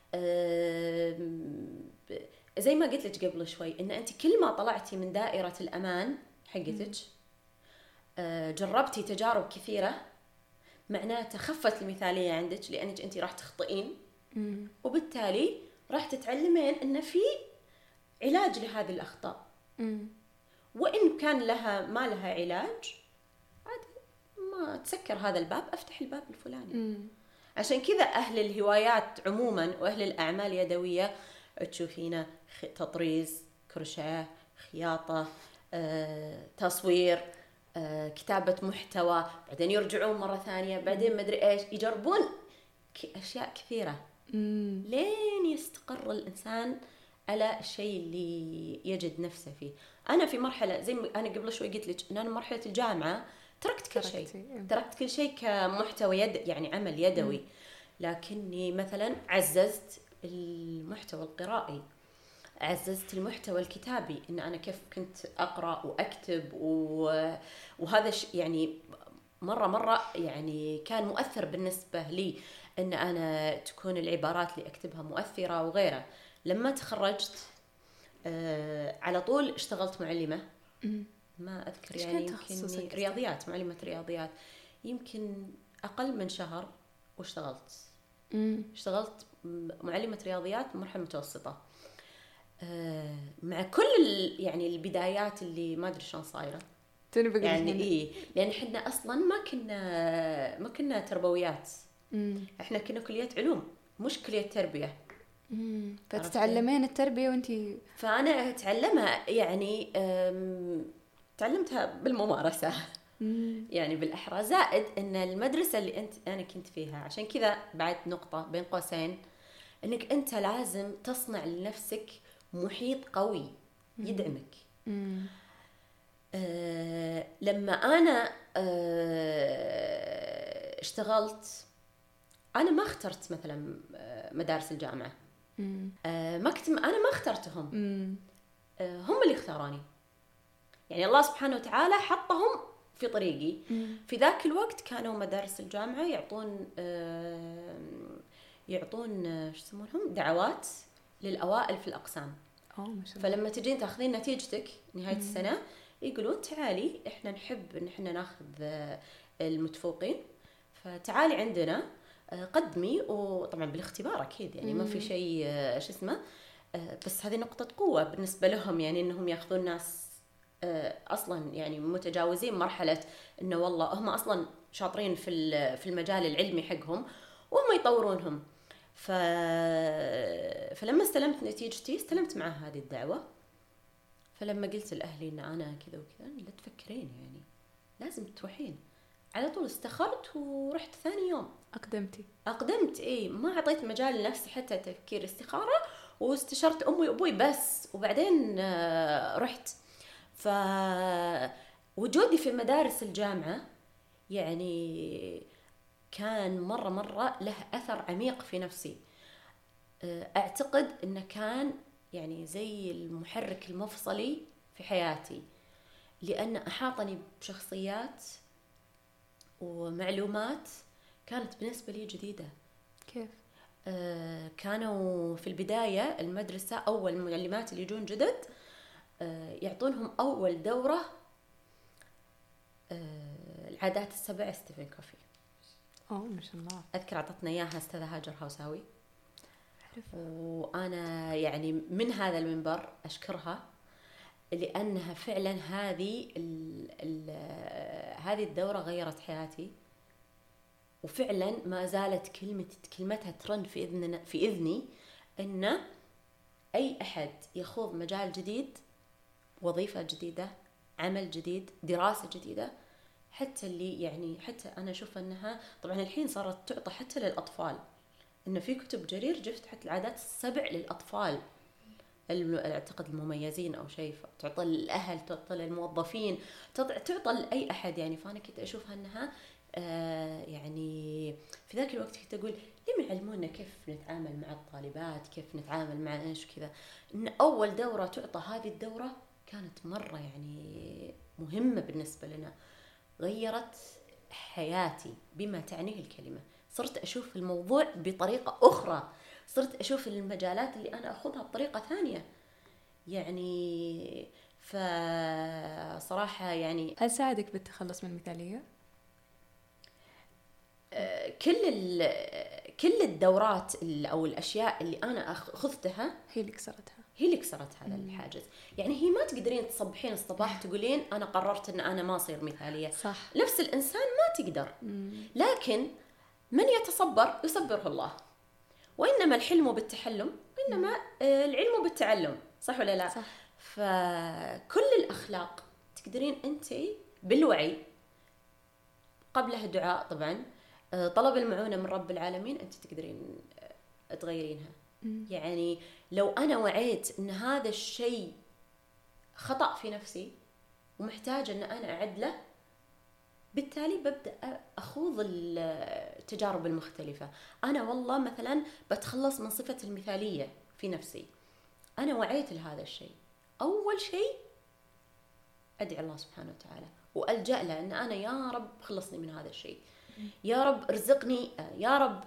زي ما قلت لك قبل شوي إن أنت كل ما طلعتي من دائرة الأمان حقتك جربتي تجارب كثيرة، معناته خفت المثالية عندك لأنك أنت راح تخطئين، وبالتالي راح تتعلمين إن في علاج لهذه الأخطاء. وإن كان ما لها علاج، عاد ما تسكر هذا الباب، أفتح الباب الفلاني. عشان كذا أهل الهوايات عموما وأهل الأعمال اليدوية تشوفينا تطريز، كروشيه، خياطة، تصوير، كتابة محتوى، بعدين يرجعون مرة ثانية، بعدين مدري إيش، يجربون أشياء كثيرة لين يستقر الإنسان على الشيء اللي يجد نفسه فيه. أنا في مرحلة زي ما أنا قبل شوي قلت لك إن أنا مرحلة الجامعة تركت كل شيء كمحتوى يعني عمل يدوي، لكني مثلا عززت المحتوى القرائي، عززت المحتوى الكتابي، إن أنا كيف كنت أقرأ وأكتب وهذا يعني مرة يعني كان مؤثر بالنسبة لي، إن أنا تكون العبارات اللي أكتبها مؤثرة وغيره. لما تخرجت على طول اشتغلت معلمة، ما أذكر يعني يمكن رياضيات، معلمة رياضيات، يمكن أقل من شهر واشتغلت. اشتغلت معلمة رياضيات مرحلة متوسطة، مع كل يعني البدايات اللي ما أدري شلون صايرة يعني لأن إحنا أصلاً ما كنا تربويات، إحنا كنا كليات علوم مش كلية تربية. فتتعلمين التربية وانتي؟ فأنا أتعلمها يعني تعلمتها بالممارسة يعني بالأحرى، زائد إن المدرسة اللي أنا كنت فيها، عشان كذا بعد نقطة بين قوسين، إنك أنت لازم تصنع لنفسك محيط قوي يدعمك. لما أنا اشتغلت، أنا ما اخترت مثلا مدارس الجامعة، أنا ما اخترتهم، هم اللي اختاروني. يعني الله سبحانه وتعالى حطهم في طريقي. في ذاك الوقت كانوا مدارس الجامعة يعطون شو يسمونهم دعوات للأوائل في الأقسام. فلما تجين تاخذين نتيجتك نهاية السنة، يقولون تعالي احنا نحب ان احنا ناخذ المتفوقين، فتعالي عندنا قدمي، وطبعا بالاختبار اكيد يعني ما في شيء شو اسمه، بس هذه نقطة قوة بالنسبة لهم، يعني انهم ياخذون ناس اصلا يعني متجاوزين مرحلة انه والله هم اصلا شاطرين في المجال العلمي حقهم وهم يطورونهم. فلما استلمت نتيجتي استلمت مع هذه الدعوة. فلما قلت لأهلي إن أنا كذا وكذا، لا تفكرين يعني لازم تروحين، على طول استخرت ورحت ثاني يوم. أقدمت ما أعطيت مجال لنفسي حتى تفكير استخارة، واستشرت أمي وأبوي بس، وبعدين رحت. فوجودي في مدارس الجامعة يعني كان مرة له أثر عميق في نفسي. أعتقد إنه كان يعني زي المحرك المفصلي في حياتي، لأن أحاطني بشخصيات ومعلومات كانت بالنسبة لي جديدة. كيف؟ كانوا في البداية المدرسة أول المعلمات اللي يجون جدد يعطونهم أول دورة العادات السبع ستيفن كوفي. ما شاء الله. أذكر عطتنا إياها أستاذة هاجر هوساوي، وأنا يعني من هذا المنبر أشكرها، لأنها فعلا هذه الدورة غيرت حياتي، وفعلا ما زالت كلمتها ترن في إذني، إن أي أحد يخوض مجال جديد، وظيفة جديدة، عمل جديد، دراسة جديدة، حتى اللي يعني حتى أنا أشوف أنها طبعا الحين صارت تعطى حتى للأطفال، إنه في كتب جرير جفت حتى العادات السبع للأطفال أعتقد المميزين أو شيء، تعطى للأهل، تعطى للموظفين، تعطى لأي أحد يعني. فأنا كنت أشوفها أنها يعني في ذاك الوقت كنت أقول ليه ما يعلمونا كيف نتعامل مع الطالبات، كيف نتعامل مع إيش كذا. إن أول دورة تعطى هذه الدورة كانت مرة يعني مهمة بالنسبة لنا، غيرت حياتي بما تعنيه الكلمة. صرت أشوف الموضوع بطريقة أخرى، صرت أشوف المجالات اللي أنا أخذها بطريقة ثانية يعني. فصراحة يعني هل ساعدك بالتخلص من المثالية؟ كل الدورات أو الأشياء اللي أنا أخذتها هي اللي كسرتها. هي اللي كسرت هذا الحاجز. يعني هي ما تقدرين تصبحين الصباح تقولين أنا قررت أن أنا ما أصير مثالية. صح. نفس الإنسان ما تقدر. لكن من يتصبر يصبره الله، وإنما الحلم بالتحلم، وإنما العلم بالتعلم. صح ولا لا؟ صح. فكل الأخلاق تقدرين أنت بالوعي، قبلها الدعاء طبعا، طلب المعونة من رب العالمين، أنت تقدرين تغيرينها. يعني لو أنا وعيت أن هذا الشيء خطأ في نفسي ومحتاجة أن أنا أعدله، بالتالي ببدأ أخوض التجارب المختلفة. أنا والله مثلا بتخلص من صفة المثالية في نفسي، أنا وعيت لهذا الشيء، أول شيء أدعي الله سبحانه وتعالى وألجأ له أن أنا يا رب خلصني من هذا الشيء، يا رب ارزقني، يا رب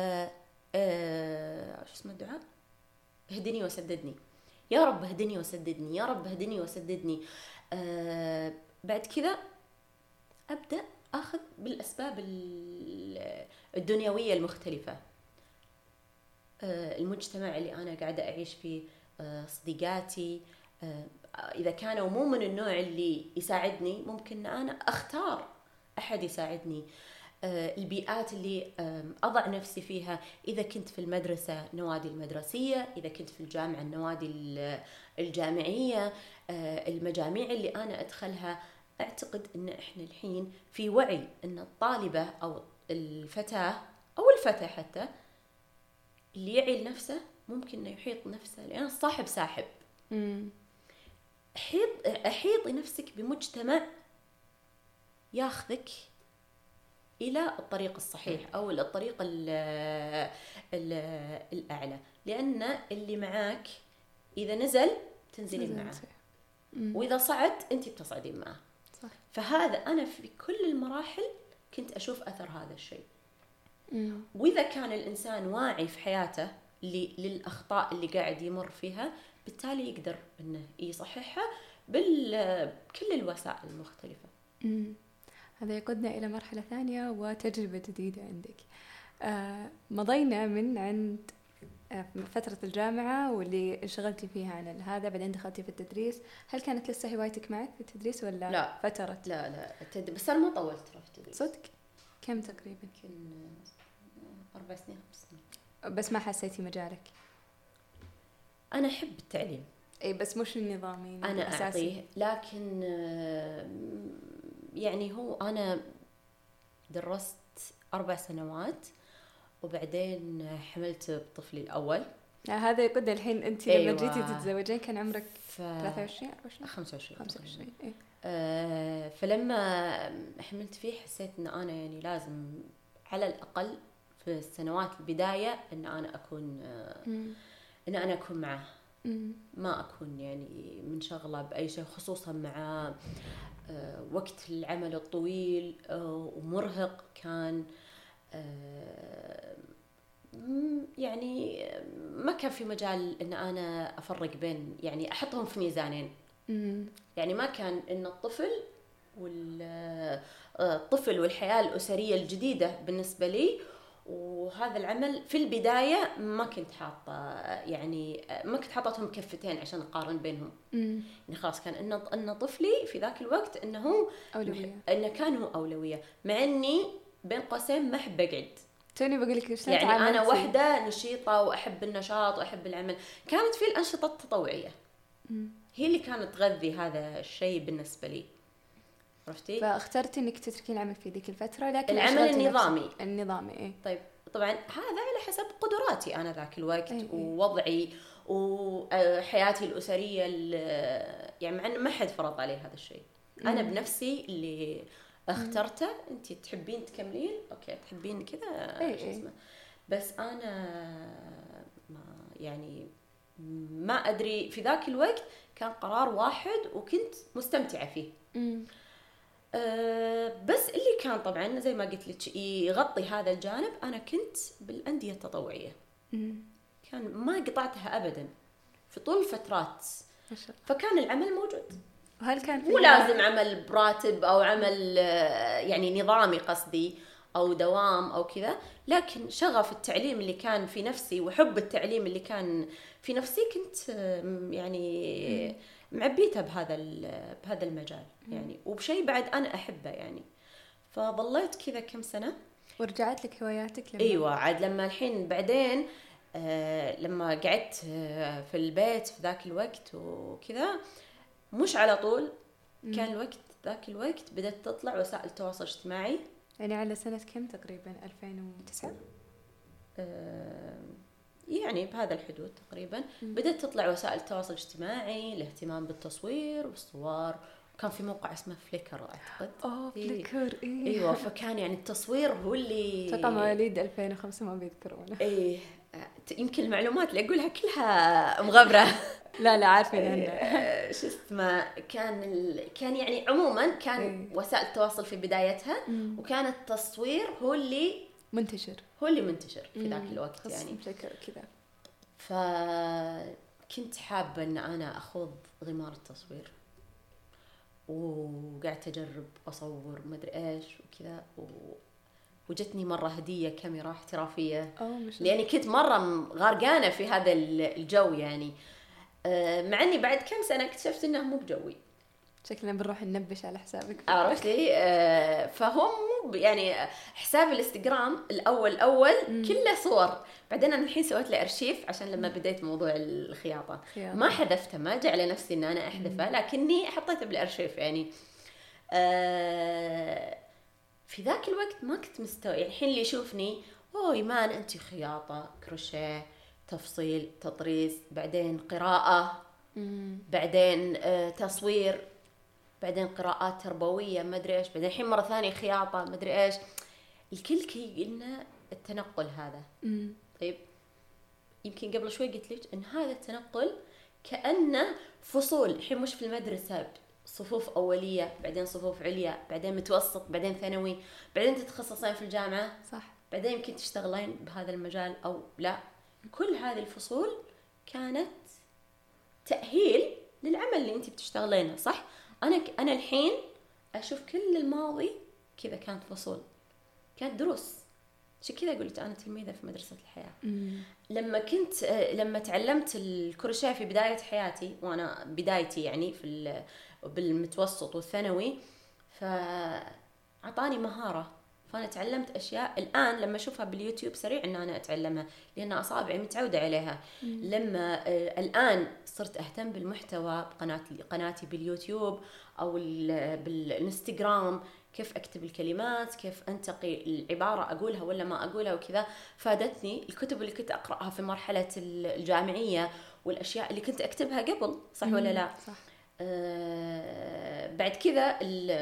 شو اسمه الدعاء، اهدني وسددني، يا رب اهدني وسددني، يا رب اهدني وسددني. بعد كذا أبدأ أخذ بالأسباب الدنيوية المختلفة، المجتمع اللي أنا قاعدة أعيش فيه، صديقاتي، إذا كانوا مو من النوع اللي يساعدني ممكن أنا أختار أحد يساعدني، البيئات اللي أضع نفسي فيها، إذا كنت في المدرسة نوادي المدرسية، إذا كنت في الجامعة النوادي الجامعية، المجاميع اللي أنا أدخلها. أعتقد أن إحنا الحين في وعي أن الطالبة أو الفتاة أو الفتى حتى اللي يعي لنفسه ممكن أنه يحيط نفسه، لأن الصاحب ساحب. أحيطي نفسك بمجتمع ياخذك إلى الطريق الصحيح أو الطريق الأعلى، لأن اللي معاك إذا نزل تنزلين معه، وإذا صعد أنت بتصعدين معه. صح. فهذا أنا في كل المراحل كنت أشوف أثر هذا الشيء. وإذا كان الإنسان واعي في حياته للأخطاء اللي قاعد يمر فيها، بالتالي يقدر أنه يصححها بكل الوسائل المختلفة. هذا يقودنا إلى مرحلة ثانية وتجربة جديدة عندك. مضينا من عند فترة الجامعة واللي انشغلتي فيها عن هذا، بعدين دخلتي في التدريس. هل كانت لسه هوايتك معك في التدريس ولا لا فترت؟ لا بس أنا ما طولت في التدريس. صدق؟ كم تقريبا؟ يمكن 4 سنين 5 سنين. بس ما حسيتي مجالك؟ أنا أحب التعليم، أي بس مش النظامي أنا أعطيه، لكن يعني هو أنا درست 4 سنوات وبعدين حملت بطفلي الأول. هذا يقول الحين أنت لما جيتي تتزوجين كان عمرك 23 24 25. إيه؟ فلما حملت فيه حسيت إن أنا يعني لازم على الأقل في السنوات البداية إن أنا أكون معه، ما أكون يعني منشغلة بأي شيء، خصوصا مع وقت العمل الطويل ومرهق كان. يعني ما كان في مجال إن أنا أفرق بين، يعني أحطهم في ميزانين. يعني ما كان إن الطفل والحياة الأسرية الجديدة بالنسبة لي وهذا العمل في البداية ما كنت حاطة، يعني ما كنت حاطتهم كفتين عشان أقارن بينهم. يعني خلاص كان إن طفلي في ذاك الوقت إنه أولوية، إنه كان هو أولوية، مع إني بين قوسين ما أحب أقعد. توني بقول لك يعني أنا واحدة نشيطة وأحب النشاط وأحب العمل. كانت في الأنشطة التطوعية هي اللي كانت تغذي هذا الشيء بالنسبة لي، عرفتي؟ فاخترت إنك تتركين العمل في ذيك الفترة، لكن العمل النظامي إيه؟ طيب طبعا هذا على حسب قدراتي أنا ذاك الوقت ووضعي وحياتي الأسرية، يعني مع ما حد فرض علي هذا الشيء. أنا بنفسي اللي اخترته. أنت تحبين تكملين أوكي، تحبين كذا بس أنا ما أدري، في ذاك الوقت كان قرار واحد وكنت مستمتعة فيه. بس اللي كان طبعا زي ما قلت لك يغطي هذا الجانب، أنا كنت بالأندية التطوعية. كان ما قطعتها أبدا في طول الفترات، فكان العمل موجود. وهل كان مو لازم عمل براتب أو عمل يعني نظامي، قصدي أو دوام أو كذا، لكن شغف التعليم اللي كان في نفسي وحب التعليم اللي كان في نفسي كنت يعني معبيتها بهذا المجال يعني، وبشيء بعد أنا أحبه يعني. فظليت كذا كم سنة. ورجعت لك هواياتك لما ايوه، عاد لما الحين بعدين لما قعدت في البيت في ذاك الوقت وكذا، مش على طول كان الوقت، ذاك الوقت بدأت تطلع وسائل التواصل الاجتماعي. يعني على سنة كم تقريبا؟ 2009 يعني بهذا الحدود تقريبا. بدأت تطلع وسائل التواصل الاجتماعي، الاهتمام بالتصوير والصور، وكان في موقع اسمه فليكر اعتقد. فليكر. ايوه، فكان يعني التصوير هو اللي اتوقع مواليد 2005 ما بيذكرونه. ايه، يمكن المعلومات اللي اقولها كلها مغبره. لا عارفين عنه. شو اسمه، كان يعني عموما كان وسائل التواصل في بدايتها، وكان التصوير هو اللي منتشر في ذاك الوقت يعني كذا. فكنت حابة ان انا اخوض غمار التصوير، وقعدت اجرب اصور مدري ايش وكذا، وجتني مرة هدية كاميرا احترافية لاني كنت مرة غارقانة في هذا الجو يعني. مع اني بعد كم سنة اكتشفت انه مو بجوي. شكلنا بنروح ننبش على حسابك، عرفتي؟ فهم يعني حساب الانستغرام الاول كله صور. بعدين انا الحين سويت له ارشيف عشان لما بديت موضوع الخياطه ما حذفته، ما جاء على نفسي ان انا احذفه، لكني حطيته بالارشيف يعني. في ذاك الوقت ما كنت مستوعب يعني. الحين اللي يشوفني ايمان انت خياطه، كروشيه، تفصيل، تطريز، بعدين قراءه، بعدين تصوير، بعدين قراءات تربويه ما ادري ايش، بعدين الحين مره ثانيه خياطه ما ادري ايش. الكل كي قلنا التنقل هذا. طيب يمكن قبل شوي قلت لك ان هذا التنقل كانه فصول. الحين مش في المدرسه صفوف اوليه، بعدين صفوف عليا، بعدين متوسط، بعدين ثانوي، بعدين تتخصصين في الجامعه، صح، بعدين يمكن تشتغلين بهذا المجال او لا. كل هذه الفصول كانت تأهيل للعمل اللي انت بتشتغلينه، صح؟ انا الحين اشوف كل الماضي كذا كانت فصول، كانت دروس. عشان كذا قلت انا تلميذه في مدرسه الحياه. لما تعلمت الكروشيه في بدايه حياتي، وانا بدايتي يعني في بالمتوسط والثانوي، فاعطاني مهاره. فانا تعلمت اشياء الان لما اشوفها باليوتيوب سريع ان انا اتعلمها، لان اصابعي متعوده عليها. لما الان صرت اهتم بالمحتوى قناتي باليوتيوب او بالانستغرام، كيف اكتب الكلمات، كيف انتقي العباره اقولها ولا ما اقولها وكذا. فادتني الكتب اللي كنت اقراها في مرحله الجامعيه والاشياء اللي كنت اكتبها قبل، صح ولا لا؟ صح. بعد كذا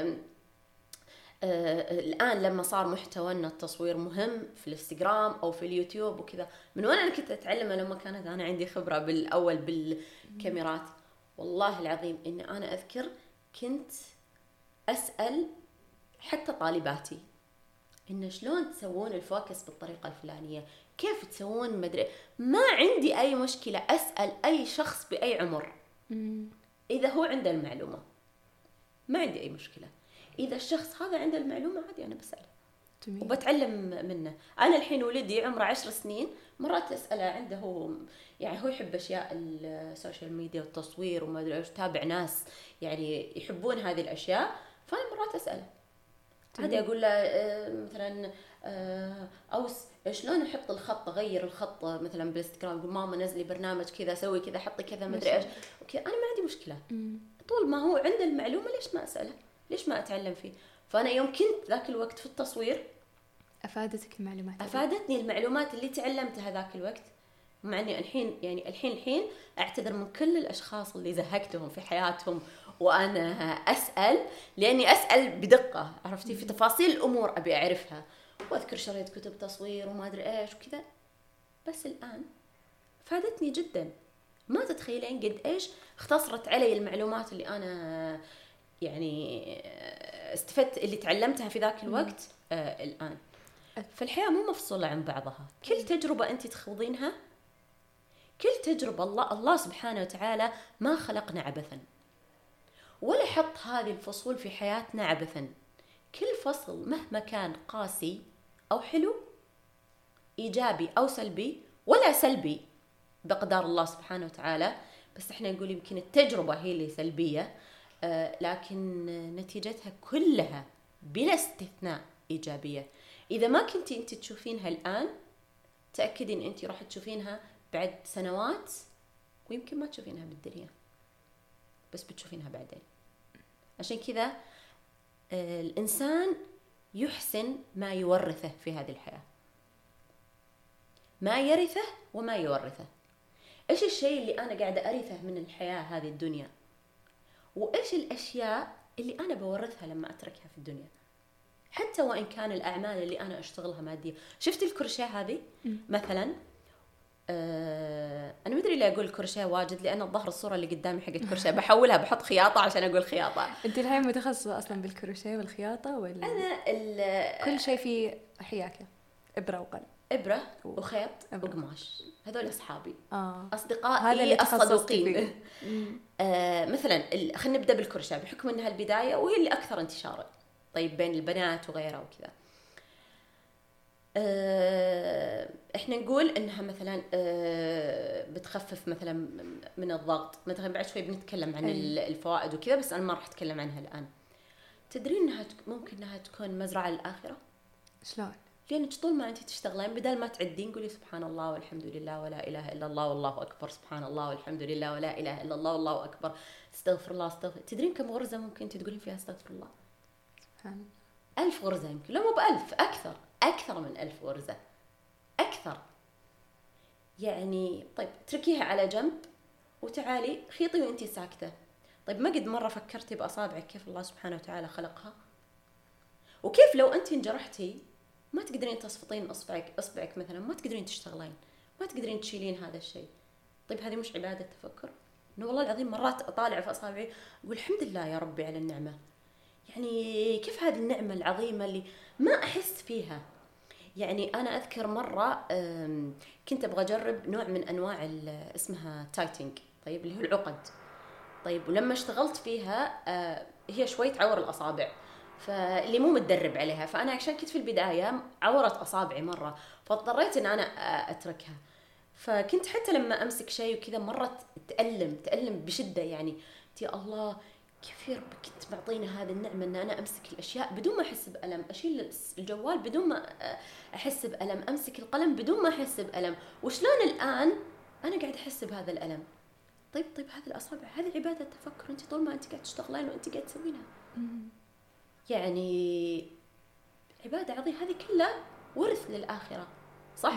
الآن لما صار محتوى التصوير مهم في الانستغرام أو في اليوتيوب وكذا، من وين أنا كنت أتعلم لما كانت أنا عندي خبرة بالأول بالكاميرات. والله العظيم إن أنا أذكر كنت أسأل حتى طالباتي إن شلون تسوون الفوكس بالطريقة الفلانية، كيف تسوون مدري. ما عندي أي مشكلة أسأل أي شخص بأي عمر إذا هو عنده المعلومة، ما عندي أي مشكلة. إذا الشخص هذا عنده المعلومة عادي أنا بسأله وبتعلم منه. أنا الحين ولدي عمره 10 سنين، مرات أسأله، عنده هو يعني هو يحب أشياء السوشيال ميديا والتصوير وما أدري إيش، تابع ناس يعني يحبون هذه الأشياء، فأنا مرات أسأله عادي. أقول له مثلا أوس شلون أحط الخط، أغير الخط مثلا بالانستغرام، يقول ماما نزلي برنامج كذا، سوي كذا، حطي كذا ما أدري إيش وكذا. أنا ما عندي مشكلة طول ما هو عنده المعلومة، ليش ما أسأله، ليش ما أتعلم فيه. فأنا يوم كنت ذاك الوقت في التصوير أفادتك المعلومات، أفادتني المعلومات اللي تعلمتها ذاك الوقت. مع أني الحين أعتذر من كل الأشخاص اللي زهقتهم في حياتهم وأنا أسأل، لأني أسأل بدقة، عرفتي، في تفاصيل الأمور أبي أعرفها، وأذكر شريت كتب تصوير وما أدري إيش وكذا. بس الآن فادتني جدا، ما تتخيلين قد إيش اختصرت علي المعلومات اللي أنا يعني استفدت، اللي تعلمتها في ذاك الوقت. الآن فالحياة مو مفصولة عن بعضها. كل تجربة أنت تخوضينها، كل تجربة الله سبحانه وتعالى ما خلقنا عبثا، ولا حط هذه الفصول في حياتنا عبثا. كل فصل مهما كان قاسي أو حلو، إيجابي أو سلبي، ولا سلبي بقدر الله سبحانه وتعالى، بس إحنا نقول يمكن التجربة هي اللي سلبية، لكن نتيجتها كلها بلا استثناء إيجابية. إذا ما كنتي أنت تشوفينها الآن، تأكدي أن أنت راح تشوفينها بعد سنوات، ويمكن ما تشوفينها بالدنيا، بس بتشوفينها بعدين. عشان كذا الإنسان يحسن ما يورثه في هذه الحياة، ما يرثه وما يورثه. إيش الشيء اللي أنا قاعدة أرثه من الحياة هذه الدنيا، وإيش الأشياء اللي أنا بورثها لما أتركها في الدنيا، حتى وإن كان الأعمال اللي أنا أشتغلها مادية. شفت الكروشيه هذه مثلا، أنا مدري ليه أقول كروشيه واجد، لأن الظهر الصورة اللي قدامي حقت كروشيه بحولها بحط خياطة عشان أقول خياطة. أنت الحين متخصصة أصلا بالكروشيه والخياطة ولا؟ أنا كل شيء في حياكة، إبرة وقلم. إبرة وخيط وقماش، هذول أصحابي هذا أصدقائي اللي تخصصتي الصدوقين. مثلا خلينا نبدأ بالكروشيه بحكم أنها البداية وهي اللي أكثر انتشارا، طيب بين البنات وغيرها وكذا. احنا نقول انها مثلا بتخفف مثلا من الضغط، مثلا بعد شوي بنتكلم عن الفوائد وكذا، بس انا ما راح اتكلم عنها الان. تدرين انها ممكن انها تكون مزرعه للاخره؟ شلون؟ لانك طول ما انت تشتغلين بدل ما تعدين قولي سبحان الله والحمد لله ولا اله الا الله والله اكبر، سبحان الله والحمد لله ولا اله الا الله والله اكبر، استغفر الله استغفر. تدرين كم غرزه ممكن تقولين فيها استغفر الله؟ سبحان 1000 غرزه، يمكن لا مو ب1000، أكثر من 1000 غرزة، أكثر. يعني طيب اتركيها على جنب وتعالي خيطي وانتي ساكتة. طيب ما قد مرة فكرتي بأصابعك كيف الله سبحانه وتعالى خلقها؟ وكيف لو أنتي انجرحتي ما تقدرين تصفطين إصبعك مثلا، ما تقدرين تشتغلين، ما تقدرين تشيلين هذا الشيء. طيب هذه مش عبادة تفكر؟ إنه والله العظيم مرات أطالع في أصابعي أقول الحمد لله يا ربي على النعمة، يعني كيف هذه النعمة العظيمة اللي ما أحس فيها. يعني أنا أذكر مرة كنت أبغى أجرب نوع من أنواع اسمها تايتنج، طيب اللي هو العقد. طيب ولما اشتغلت فيها هي شوي تعور الأصابع، فاللي مو متدرب عليها، فأنا عشان كنت في البداية عورت أصابعي مرة، فاضطريت إن أنا أتركها. فكنت حتى لما أمسك شيء وكذا مرة تألم بشدة، يعني يا الله كيف يا رب كنت معطينا هذه النعمة إن أنا أمسك الأشياء بدون ما أحس بألم، أشيل الجوال بدون ما أحس بألم، أمسك القلم بدون ما أحس بألم. وشلون الآن أنا قاعد أحس بهذا الألم؟ طيب هذه الأصابع هذه عبادة تفكر، أنت طول ما أنت قاعد تشتغلين وأنت قاعد تسوينها، يعني عبادة عظيمة. هذه كلها ورث للآخرة، صح؟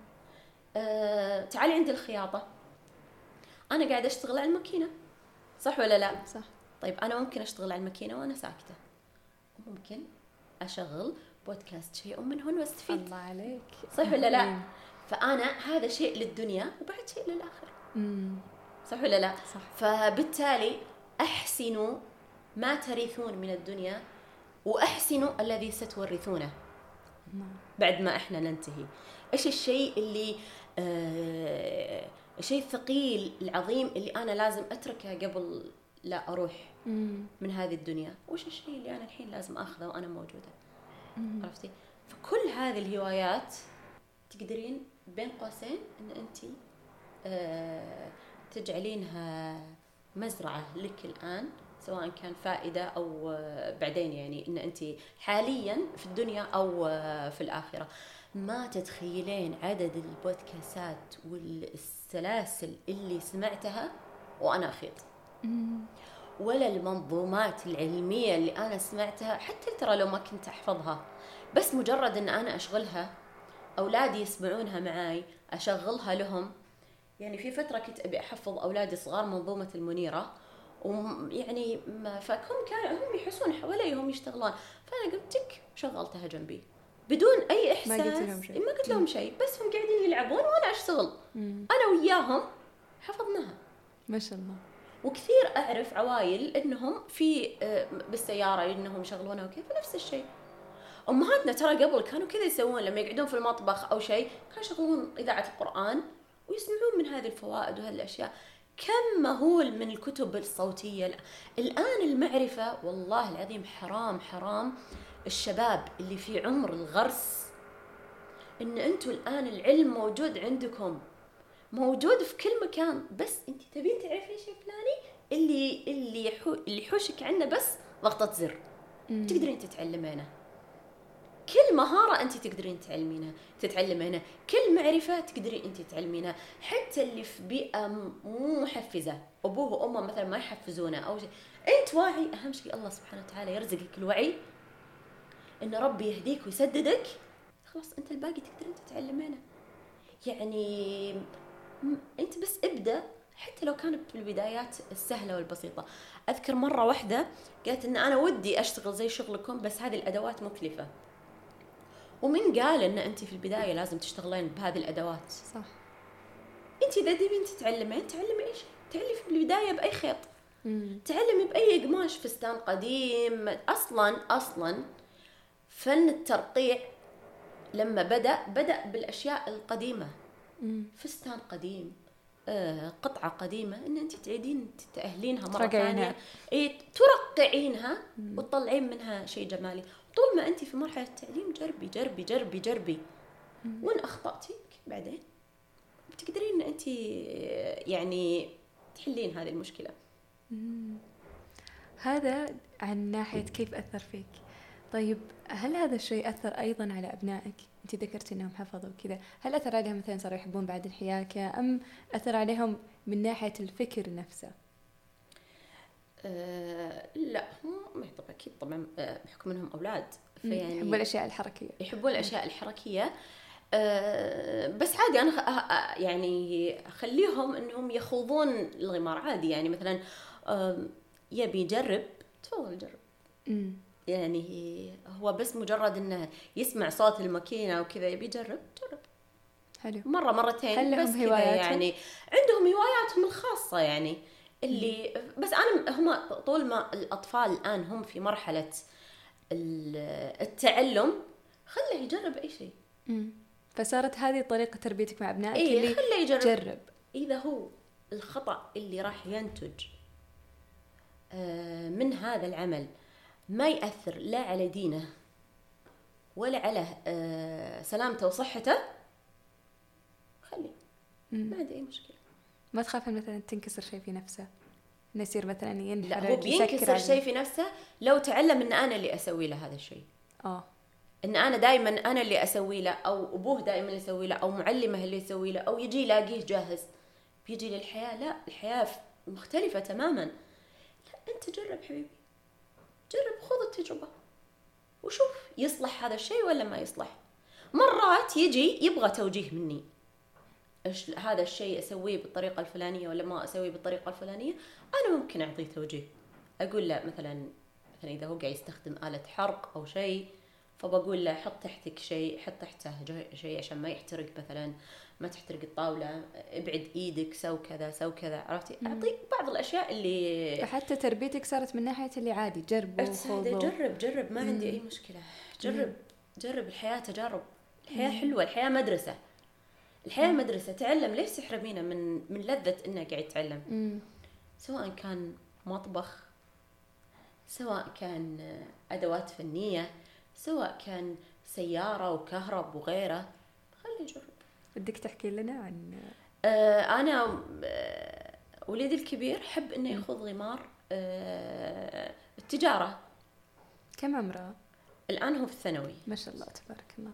تعالي عند الخياطة، أنا قاعد أشتغل على الماكينة، صح ولا لا؟ صح. طيب أنا ممكن أشتغل على الماكينة وأنا ساكتة، وممكن أشغل بودكاست شيء منهن واستفيد. الله عليك، صح ولا لا؟ فأنا هذا شيء للدنيا وبعد شيء للآخرة، صح ولا لا؟ صح. فبالتالي أحسنوا ما ترثون من الدنيا، وأحسنوا الذي ستورثونه بعد ما إحنا ننتهي. إيش الشيء اللي الشيء الثقيل العظيم اللي أنا لازم أتركه قبل لا أروح من هذه الدنيا؟ وش الشيء اللي أنا الحين لازم أخذه وأنا موجودة؟ عرفتي؟ فكل هذه الهوايات تقدرين بين قوسين أن أنت تجعلينها مزرعة لك الآن، سواء كان فائدة أو بعدين، يعني أن أنت حاليا في الدنيا أو في الآخرة. ما تتخيلين عدد البودكاستات والسلاسل اللي سمعتها وأنا أخيط، ولا المنظومات العلمية اللي أنا سمعتها، حتى ترى لو ما كنت أحفظها، بس مجرد أن أنا أشغلها، أولادي يسمعونها معاي، أشغلها لهم. يعني في فترة كنت أبي أحفظ أولادي صغار منظومة المنيرة، ويعني فهم كانوا هم يحسون حوالي هم يشتغلون، فأنا قمت شغلتها جنبي بدون أي إحساس، ما قلت لهم شيء، بس هم قاعدين يلعبون وأنا أشتغل، أنا وياهم حفظناها ما شاء الله. وكثير أعرف عوائل إنهم في بالسيارة إنهم يشغلونها وكيف نفس الشيء. أمهاتنا ترى قبل كانوا كذا يسوون، لما يقعدون في المطبخ أو شيء كانوا يشغلون إذاعة القرآن ويسمعون من هذه الفوائد وهذه الأشياء. كم مهول من الكتب الصوتية الآن. المعرفة والله العظيم حرام الشباب اللي في عمر الغرس ان انتوا الان العلم موجود عندكم، موجود في كل مكان، بس انت تبين تعرفين شيء فلاني اللي يحوشك عنه بس ضغطة زر تقدرين تتعلمينه. كل مهارة أنت تقدرين تتعلمينها، كل معرفة تقدرين أنت تعلمينها. حتى اللي في بيئة مو محفزة، أبوه وأمه مثلا ما يحفزونه أو شيء، أنت واعي. أهم شيء الله سبحانه وتعالى يرزقك الوعي، إن ربي يهديك ويسددك، خلاص أنت الباقي تقدرين تتعلمينه. يعني أنت بس ابدأ، حتى لو كانت في البدايات السهلة والبسيطة. أذكر مرة واحدة قالت إن أنا ودي أشتغل زي شغلكم بس هذه الأدوات مكلفة. ومن قال إن أنت في البداية لازم تشتغلين بهذه الأدوات؟ صح. أنت إذا تبين تتعلمين، تعلمي إيش؟ تعلمي في البداية بأي خيط، تعلمي بأي قماش، فستان قديم. أصلاً فن الترقيع لما بدأ بالأشياء القديمة. فستان قديم، قطعة قديمة، إن أنت تعيدين تأهلينها مرة ثانية، ترقعينها وتطلعين منها شيء جمالي. طول ما أنت في مرحلة التعليم جربي جربي جربي جربي، وإن أخطأتي بعدين بتقدرين أن أنت يعني تحلين هذه المشكلة. هذا عن ناحية كيف أثر فيك. طيب هل هذا الشيء أثر أيضا على أبنائك؟ أنت ذكرت أنهم حفظوا كذا، هل أثر عليهم مثلا صاروا يحبون بعد الحياكة، أم أثر عليهم من ناحية الفكر نفسه؟ لا، هم أكيد طبعا بحكم أنهم أولاد، فيعني يحبون الأشياء الحركية، يحبون الأشياء الحركية. بس عادي أنا يعني أخليهم أنهم يخوضون الغمار عادي. يعني مثلا يبي يجرب، تفضل جرب. يعني هو بس مجرد أنه يسمع صوت الماكينة وكذا يبي يجرب، جرب. حلو. مرة مرتين بس كذا. يعني عندهم هواياتهم الخاصة يعني اللي بس أنا هم طول ما الأطفال الآن هم في مرحلة التعلم، خله يجرب أي شيء. فصارت هذه طريقة تربيتك مع أبنائك، اللي خله يجرب. إذا هو الخطأ اللي راح ينتج من هذا العمل ما يأثر لا على دينه ولا على سلامته وصحته، خليه، ما عندي أي مشكلة. ما تخاف مثلا تنكسر شيء في نفسه، إنه يصير مثلا ينحرج؟ لا، هو بينكسر شيء في نفسه لو تعلم إن أنا اللي أسوي له هذا الشيء. إن أنا دائما أنا اللي أسوي له، أو أبوه دائما اللي يسوي له، أو معلمه اللي يسوي له، أو يجي يلاقيه جاهز. بيجي للحياة، لا، الحياة مختلفة تماما. لا، أنت جرب حبيبي، جرب، خذ التجربة وشوف يصلح هذا الشيء ولا ما يصلح. مرات يجي يبغى توجيه مني، إيش هذا الشيء أسويه بالطريقة الفلانية ولا ما أسويه بالطريقة الفلانية. أنا ممكن أعطيه توجيه، أقول له مثلا إذا هو قاعد يستخدم آلة حرق أو شيء، فبقول له حط تحتك شيء، حط تحته شيء عشان ما يحترق، مثلا ما تحترق الطاولة، ابعد ايدك، سو كذا سو كذا، عرفتي؟ اعطيك بعض الاشياء اللي فحتى تربيتك صارت من ناحية اللي عادي جربوا وخذوا. جرب ما عندي اي مشكلة. جرب الحياة تجارب، الحياة حلوة، الحياة مدرسة، الحياة مدرسة. تعلم، ليش تحرمينا من لذة انه قاعد يتعلم؟ سواء كان مطبخ، سواء كان ادوات فنية، سواء كان سيارة وكهرب وغيره، خليه يجرب. بدك تحكي لنا عن أنا وليدي الكبير حب إنه يخوض غمار التجارة. كم عمره؟ الآن هو في الثانوي. ما شاء الله تبارك الله.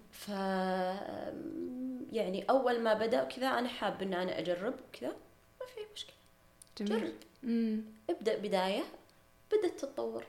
يعني أول ما بدأ كذا أنا حاب إن أنا أجرب كذا، ما في مشكلة. جميل. جرب. ابدأ بداية، بدأت تتطور،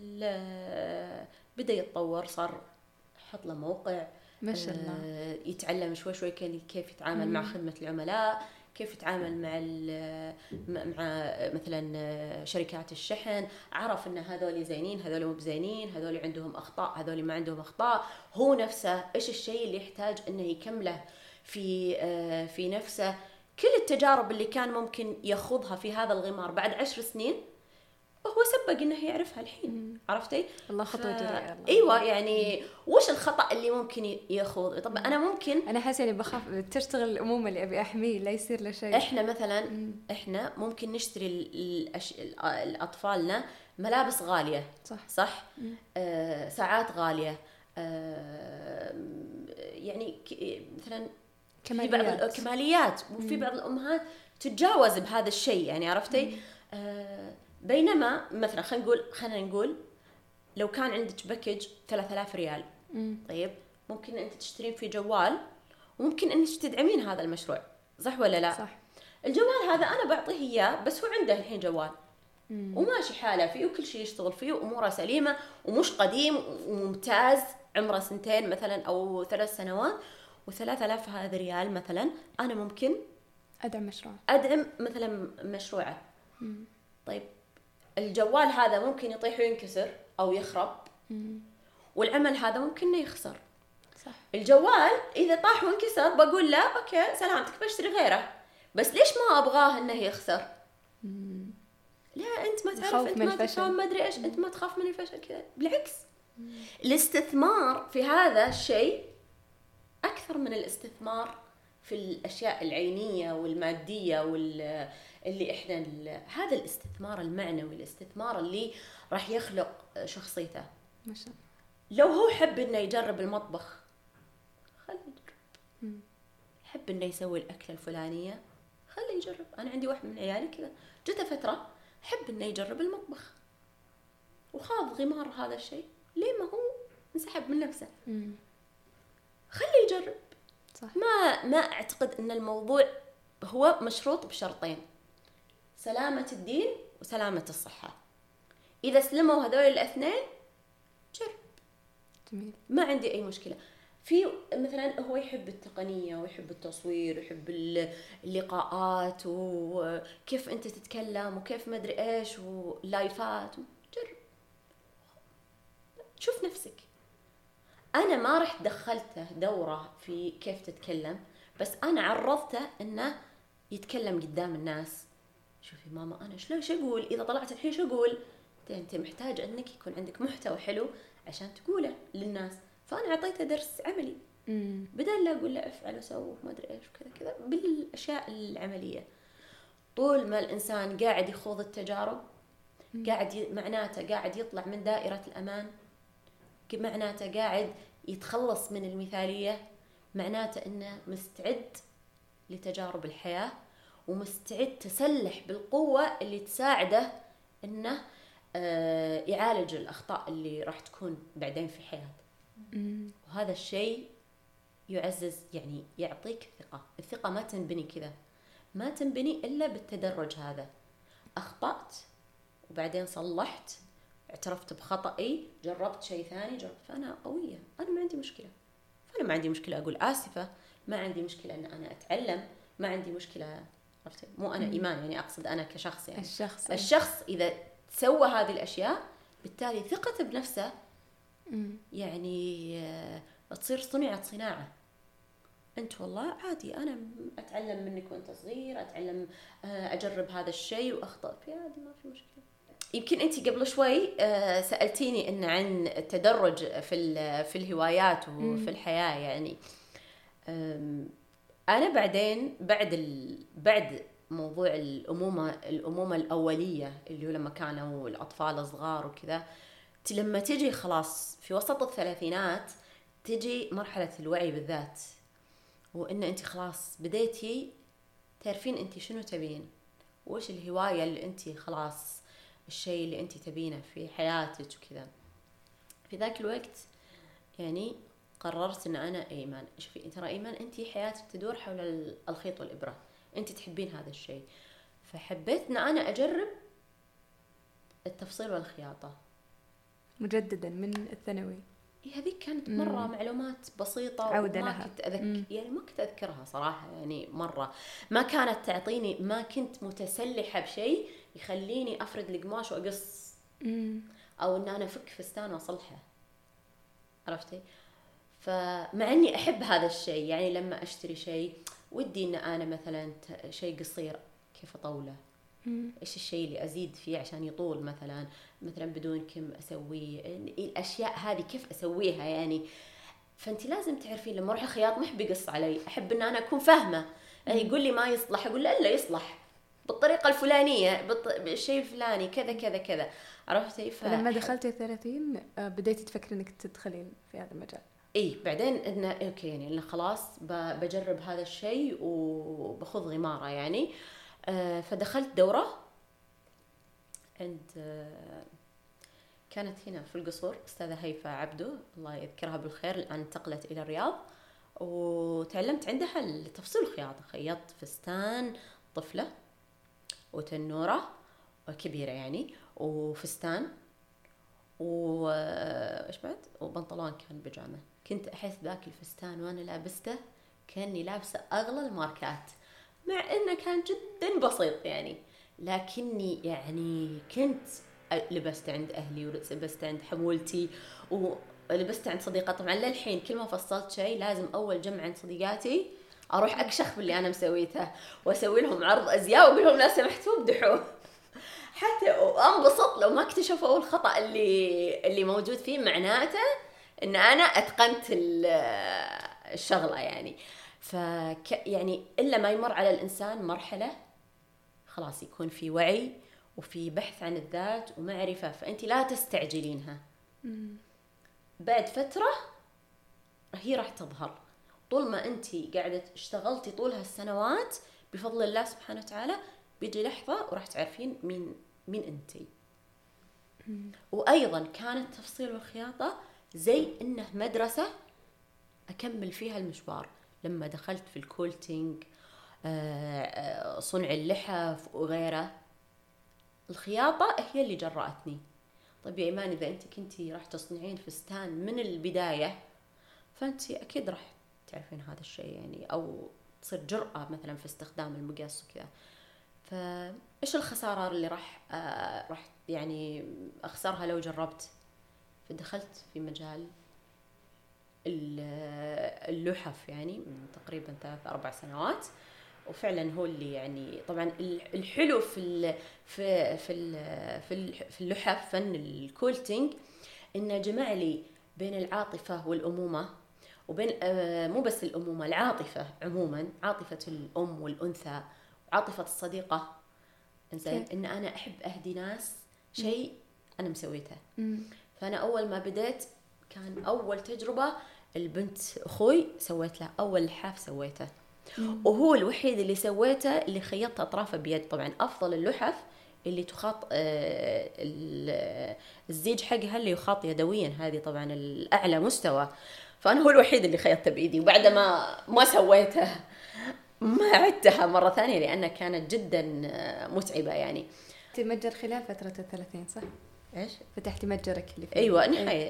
بدأ يتطور، صار حط له موقع، ما شاء الله. يتعلم شوي شوي كيف يتعامل مع خدمة العملاء، كيف يتعامل مع مثلا شركات الشحن. عرف ان هذول زينين، هذول مو بزينين، هذول عندهم اخطاء، هذول ما عندهم اخطاء. هو نفسه ايش الشيء اللي يحتاج انه يكمله في نفسه. كل التجارب اللي كان ممكن يخوضها في هذا الغمار بعد 10 سنين هو سبق انه يعرفها الحين. عرفتي؟ الله خطوة جريئة. ايوه، يعني وش الخطأ اللي ممكن يخوض؟ طب انا حاسه اني بخاف تشتغل الامومه اللي ابي احميه لا يصير له شيء. احنا مثلا احنا ممكن نشتري الاطفالنا ملابس غاليه، صح؟ ساعات غاليه، يعني مثلا في بعض كماليات. الكماليات، وفي بعض الأمهات تتجاوز بهذا الشيء، يعني عرفتي. بينما مثلا خلينا نقول لو كان عندك باكج 3000 ريال، طيب ممكن أنت تشترين فيه جوال، وممكن أنك تدعمين هذا المشروع، صح ولا لا؟ صح. الجوال هذا أنا بعطيه إياه، بس هو عنده الحين جوال وماشي حاله فيه وكل شيء يشتغل فيه وأموره سليمة ومش قديم وممتاز، عمره 2 مثلا أو 3 سنوات، و3000 هذا ريال مثلا أنا ممكن أدعم مثلا مشروعه. طيب الجوال هذا ممكن يطيح وينكسر أو يخرب، والعمل هذا ممكن إنه يخسر. صح. الجوال إذا طاح وانكسر بقول له أوكي سلامتك بشتري غيره، بس ليش ما أبغاه إنه يخسر؟ لا أنت ما تعرف، أنت ما تفهم، ما أدري إيش، أنت ما تخاف من الفشل كذا. بالعكس، الاستثمار في هذا الشيء أكثر من الاستثمار في الأشياء العينية والمادية اللي إحنا هذا الاستثمار المعنوي، الاستثمار اللي راح يخلق شخصيته. ما شاء الله. لو هو حب إنه يجرب المطبخ خليه يجرب، حب إنه يسوي الأكلة الفلانية خليه يجرب. أنا عندي واحد من عيالي كذا جته فترة حب إنه يجرب المطبخ وخاض غمار هذا الشيء، ليه ما هو انسحب من نفسه. خليه يجرب. صح. ما أعتقد إن الموضوع هو مشروط بشرطين: سلامة الدين وسلامة الصحة. إذا سلموا هذول الاثنين جرب. جميل. ما عندي أي مشكلة. في مثلا هو يحب التقنية ويحب التصوير ويحب اللقاءات وكيف أنت تتكلم وكيف ما أدري إيش ولايفات، جرب شوف نفسك. أنا ما رح دخلته دورة في كيف تتكلم، بس أنا عرضته إنه يتكلم قدام الناس. شوفي ماما أنا شو أقول إذا طلعت الحين، شو أقول؟ أنت محتاج إنك يكون عندك محتوى حلو عشان تقوله للناس. فأنا أعطيته درس عملي بدل لا أقول له افعل وسوي ما أدري إيش وكذا كذا بالأشياء العملية. طول ما الإنسان قاعد يخوض التجارب معناته قاعد يطلع من دائرة الأمان، معناته قاعد يتخلص من المثالية، معناته إنه مستعد لتجارب الحياة ومستعد تسلح بالقوة اللي تساعده إنه يعالج الأخطاء اللي راح تكون بعدين في حياته. وهذا الشيء يعزز، يعني يعطيك ثقة. الثقة ما تنبني كذا، ما تنبني إلا بالتدرج هذا. أخطأت وبعدين صلحت، اعترفت بخطئي، جربت شيء ثاني، فأنا قوية، أنا ما عندي مشكلة. فأنا ما عندي مشكلة أقول آسفة، ما عندي مشكلة أن أنا أتعلم، ما عندي مشكلة. عرفتي؟ مو أنا إيمان، يعني أقصد أنا كشخص. يعني الشخص إذا سوى هذه الأشياء بالتالي ثقته بنفسه يعني تصير صناعة. أنت والله عادي، أنا أتعلم منك وأنت صغير، أتعلم أجرب هذا الشيء وأخطأ فيه عادي، ما في مشكلة. يمكن أنت قبل شوي سألتيني إن عن التدرج في الهوايات وفي الحياة. يعني أنا بعدين بعد موضوع الأمومة الأولية اللي هو لما كانوا الأطفال صغار وكذا، لما تجي خلاص في وسط الثلاثينات تجي مرحلة الوعي بالذات، وإن أنت خلاص بديتي تعرفين أنت شنو تبين وإيش الهواية اللي أنت خلاص الشيء اللي أنت تبينه في حياتك وكذا. في ذاك الوقت يعني قررت إن أنا إيمان، شوفي ترى إيمان أنت حياتك تدور حول الخيط والإبرة، أنت تحبين هذا الشيء. فحبيت إن أنا أجرب التفصيل والخياطة مجددا من الثانوي. هذيك كانت مرة معلومات بسيطة وما كنت يعني ما كنت أذكرها صراحة. يعني مرة ما كانت تعطيني، ما كنت متسلحة بشيء يخليني أفرد القماش وأقص أو إن أنا أفك فستان وأصلحه، عرفتي؟ فمع إني أحب هذا الشيء، يعني لما أشتري شيء ودي إن أنا مثلا شيء قصير كيف أطوله، إيش الشيء اللي أزيد فيه عشان يطول، مثلا بدون كم أسويه، الأشياء هذه كيف أسويها يعني. فأنت لازم تعرفين لما أروح الخياط ما أحب يقص علي، أحب إن أنا أكون فاهمة. يعني يقول لي ما يصلح، أقول له إلا يصلح، بالطريقة الفلانية، بالشيء الفلاني، كذا كذا كذا، عرفتي؟ فلما دخلتي 30 بديتي تفكري انك تدخلين في هذا المجال. اي بعدين انه اوكي يعني انه خلاص بجرب هذا الشيء وبخذ غمارة يعني. فدخلت دورة عند كانت هنا في القصور أستاذة هيفا عبدو الله يذكرها بالخير، الآن انتقلت إلى الرياض، وتعلمت عندها التفصيل الخياطة. خيطت فستان طفلة وتنورة كبيرة يعني، وفستان وإيش بعد، وبنطلون كان بيجامة. كنت أحس ذاك الفستان وأنا لابسته كأني لابسة أغلى الماركات، مع إنه كان جدا بسيط يعني، لكني يعني كنت لبست عند أهلي ولبست عند حمولتي ولبست عند صديقات. طبعا للحين كل ما فصلت شيء لازم أول جمع عند صديقاتي أروح أكشخ باللي أنا مسويته وأسوي لهم عرض أزياء وأقول لهم لا سمحتوا امدحوا، حتى أنبسط لو ما اكتشفوا الخطأ اللي موجود فيه، معناته إن أنا أتقنت الشغلة يعني. يعني إلا ما يمر على الإنسان مرحلة خلاص يكون في وعي وفي بحث عن الذات ومعرفة، فأنت لا تستعجلينها. بعد فترة هي راح تظهر. طول ما أنت قاعدة اشتغلتي طول هالسنوات بفضل الله سبحانه وتعالى، بيجي لحظة وراح تعرفين مين أنتي. وأيضا كانت تفصيل والخياطة زي إنه مدرسة أكمل فيها المشوار. لما دخلت في الكولتينج، صنع اللحف وغيره، الخياطة هي اللي جرأتني. طيب يا إيمان إذا أنت كنتي راح تصنعين فستان من البداية، فأنت أكيد راح تعرفين هذا الشيء يعني، أو تصير جرأة مثلا في استخدام المقص وكذا. فإيش الخسارة اللي راح يعني أخسرها لو جربت؟ فدخلت في مجال اللحف يعني من تقريبا 3-4 سنوات، وفعلا هو اللي يعني طبعا الحلو في اللحف فن الكولتينج انه جمع لي بين العاطفة والأمومة، وبين مو بس الأمومة، العاطفة عموما، عاطفة الأم والأنثى وعاطفة الصديقة. إنزين إن أنا أحب أهدي ناس شيء أنا مسويته. فأنا أول ما بديت كان أول تجربة البنت أخوي سويت له أول لحاف سويته، وهو الوحيد اللي سويته اللي خيطت أطرافه بيد. طبعا أفضل اللحف اللي تخاط الزيج حقها اللي يخاط يدويا، هذه طبعا الأعلى مستوى. فأنا هو الوحيد اللي خيطته بإيدي، وبعد ما سويته ما عدتها مرة ثانية لأنها كانت جدا متعبة يعني. تمجر خلال فترة 30 صح؟ إيش؟ فتحتي متجرك اللي فيه. أيوة نهاية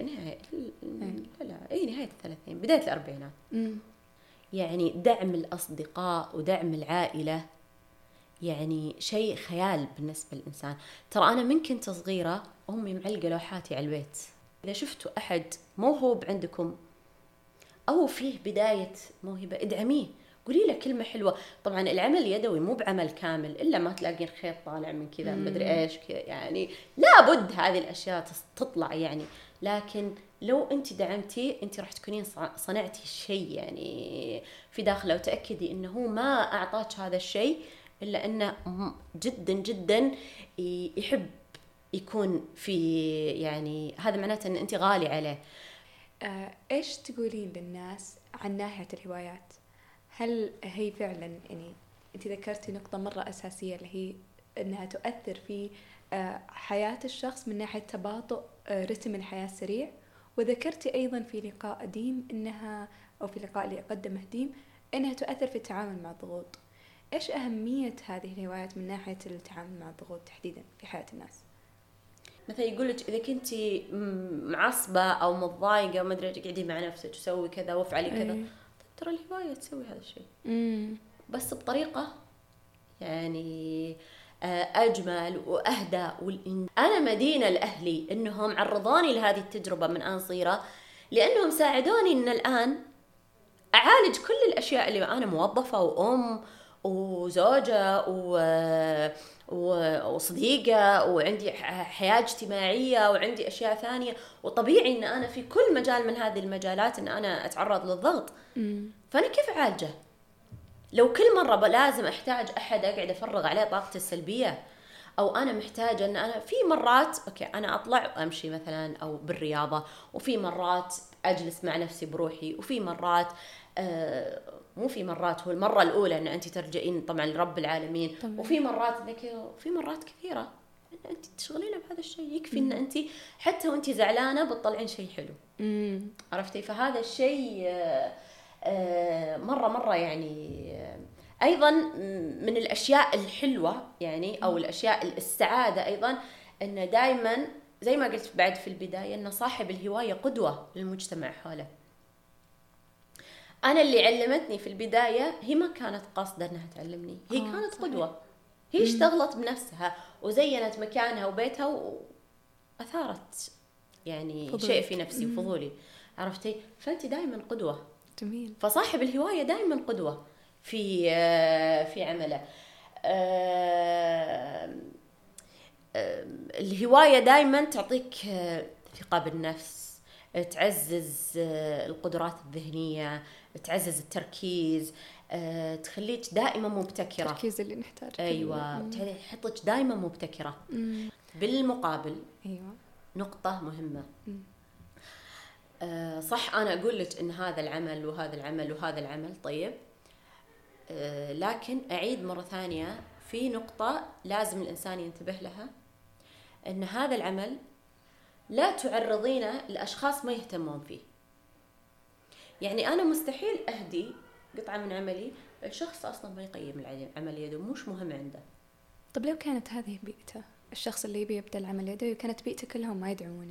نهاية 30 بداية 40. يعني دعم الأصدقاء ودعم العائلة يعني شيء خيال بالنسبة للإنسان. ترى أنا من كنت صغيرة أمي معلقة لوحاتي على البيت. إذا شفتوا أحد موهوب عندكم أو فيه بداية موهبة ادعميه، قولي له كلمة حلوة. طبعا العمل اليدوي مو بعمل كامل إلا ما تلاقين خيط طالع من كذا مدري إيش كذا يعني، لابد هذه الأشياء تطلع يعني. لكن لو أنت دعمتي أنت راح تكونين صنعتي شيء يعني في داخله، وتأكدي إنه هو ما أعطاك هذا الشيء إلا إنه جدا جدا يحب يكون في يعني، هذا معناته إن أنت غالي عليه. إيش تقولين للناس عن ناحية الهوايات؟ هل هي فعلا يعني أنت ذكرتي نقطة مرة أساسية اللي هي أنها تؤثر في حياة الشخص من ناحية تباطؤ رتم الحياة السريع، وذكرتي أيضا في لقاء ديم أنها، أو في لقاء اللي أقدمه ديم، أنها تؤثر في التعامل مع الضغوط. إيش أهمية هذه الهوايات من ناحية التعامل مع الضغوط تحديدا في حياة الناس؟ مثلا يقولك إذا كنتي معصبة أو متضايقة وما أدري قعدي مع نفسك وسوي كذا وافعلي كذا. طيب ترى الهواية تسوي هذا الشيء بس بطريقة يعني أجمل وأهدى. أنا مدينة لأهلي إنهم عرضوني لهذه التجربة من آن صغيرة، لأنهم ساعدوني إن الآن أعالج كل الأشياء اللي أنا موظفة وأم وزوجة وصديقة وعندي حياة اجتماعية وعندي أشياء ثانية، وطبيعي إن أنا في كل مجال من هذه المجالات إن أنا أتعرض للضغط. فأنا كيف أعالجه؟ لو كل مرة لازم أحتاج أحد أقعد أفرغ عليه طاقتي السلبية، أو أنا محتاجة أن أنا في مرات أوكي أنا أطلع وأمشي مثلا أو بالرياضة، وفي مرات أجلس مع نفسي بروحي، وفي مرات مو في مرات، هو المرة الأولى أن أنت ترجعين طبعا لرب العالمين طبعا. وفي مرات في مرات كثيرة أن أنت تشغلين بهذا الشيء، يكفي أن أنت حتى وأنت زعلانة بتطلعين شيء حلو. عرفتي؟ فهذا الشيء مرة يعني أيضا من الأشياء الحلوة يعني، أو الأشياء السعادة أيضا، أن دائما زي ما قلت بعد في البداية أن صاحب الهواية قدوة للمجتمع حوله. أنا اللي علمتني في البداية هي ما كانت قاصدة أنها تعلمني، هي كانت صحيح. قدوة، هي اشتغلت بنفسها وزينت مكانها وبيتها وأثارت يعني فضولي. شيء في نفسي وفضولي. عرفتي؟ فأنت دائما قدوة. جميل. فصاحب الهواية دائما قدوة في عمله. الهواية دائما تعطيك ثقة بالنفس، تعزز القدرات الذهنية، تعزز التركيز، تخليك دائما مبتكرة. التركيز اللي نحتاجه. أيوة، تحطك دائما مبتكرة. بالمقابل أيوة. نقطة مهمة. صح أنا أقول لك إن هذا العمل وهذا العمل وهذا العمل طيب، لكن أعيد مرة ثانية في نقطة لازم الإنسان ينتبه لها، إن هذا العمل لا تعرضينه لأشخاص ما يهتمون فيه. يعني أنا مستحيل أهدي قطعة من عملي الشخص أصلا ما يقيم العمل يده، مش مهم عنده. طب لو كانت هذه بيئته، الشخص اللي يبي يبدأ العمل يده وكانت بيئته كلهم ما يدعمونه،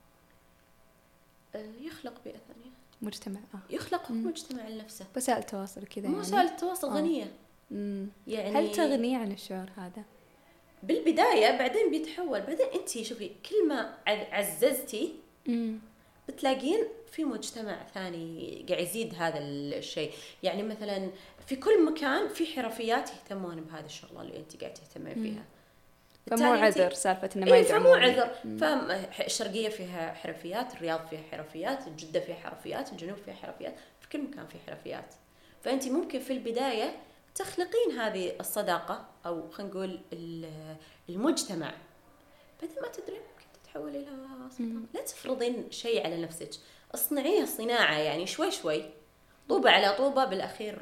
يخلق بيئة ثانية، مجتمع يخلق مجتمع لنفسه. وسائل تواصل كذا يعني وسائل التواصل غنية. يعني هل تغني عن الشعور هذا؟ بالبداية، بعدين بيتحول. بعدين انتي شوفي كل ما عززتي بتلاقين في مجتمع ثاني قاعد يزيد هذا الشيء. يعني مثلا في كل مكان في حرفيات يهتمون بهذا الشغل اللي انتي قاعد تهتمين فيها. فمو عذر سالفة إنه ما يدعمون. فمو عذر. فالشرقية فيها حرفيات، الرياض فيها حرفيات، جدة فيها حرفيات، الجنوب فيها حرفيات، في كل مكان فيه حرفيات. فأنت ممكن في البداية تخلقين هذه الصداقة، أو خلينا نقول المجتمع، بعد ما تدري ممكن تتحول إلى صداقة. لا تفرضين شيء على نفسك، اصنعيه صناعة يعني شوي شوي، طوبة على طوبة، بالأخير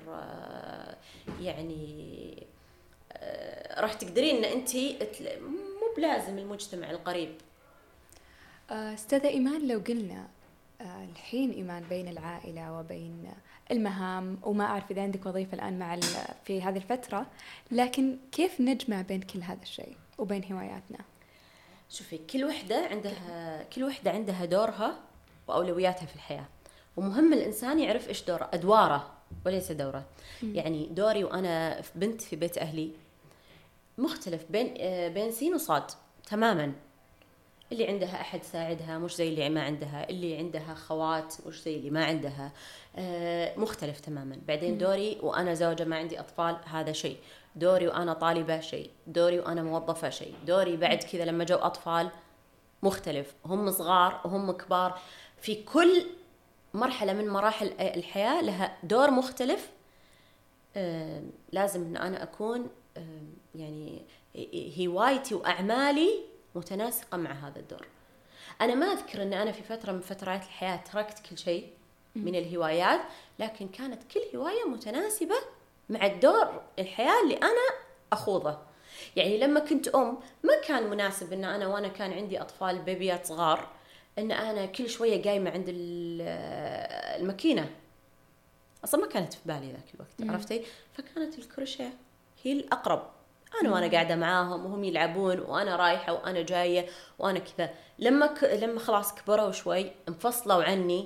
يعني راح تقدرين ان انتي مو بلازم المجتمع القريب. استاذة إيمان، لو قلنا الحين إيمان بين العائلة وبين المهام، وما أعرف إذا عندك وظيفة الآن مع في هذه الفترة، لكن كيف نجمع بين كل هذا الشيء وبين هواياتنا؟ شوفي، كل وحدة عندها دورها وأولوياتها في الحياة، ومهم الإنسان يعرف إيش أدواره وليس دوره. يعني دوري وأنا بنت في بيت أهلي مختلف بين سين وصاد تماما. اللي عندها أحد ساعدها مش زي اللي ما عندها، اللي عندها خوات مش زي اللي ما عندها، مختلف تماما. بعدين دوري وأنا زوجة ما عندي أطفال هذا شيء، دوري وأنا طالبة شيء، دوري وأنا موظفة شيء، دوري بعد كذا لما جو أطفال مختلف، هم صغار وهم كبار. في كل مرحلة من مراحل الحياة لها دور مختلف. لازم أن أنا أكون يعني هوايتي وأعمالي متناسقة مع هذا الدور. أنا ما أذكر أن أنا في فترة من فترات الحياة تركت كل شيء من الهوايات، لكن كانت كل هواية متناسبة مع الدور الحياة اللي أنا أخوضه. يعني لما كنت ما كان مناسب أن أنا وأنا كان عندي أطفال بيبيات صغار أن أنا كل شوية قايمة عند الماكينة، أصلا ما كانت في بالي ذاك الوقت. عرفتي؟ فكانت الكروشيه هي الأقرب. أنا وأنا قاعدة معاهم وهم يلعبون وأنا رايحة وأنا جاية وأنا كذا. لما خلاص كبروا شوي انفصلوا عني،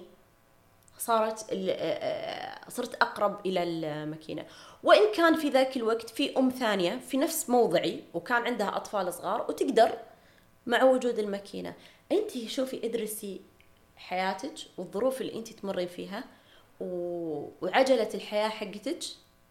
صرت أقرب إلى الماكينة. وإن كان في ذاك الوقت في ثانية في نفس موضعي وكان عندها أطفال صغار وتقدر مع وجود الماكينة. أنتي شوفي، ادرسي حياتك والظروف اللي أنتي تمرين فيها وعجلة الحياة حقتك،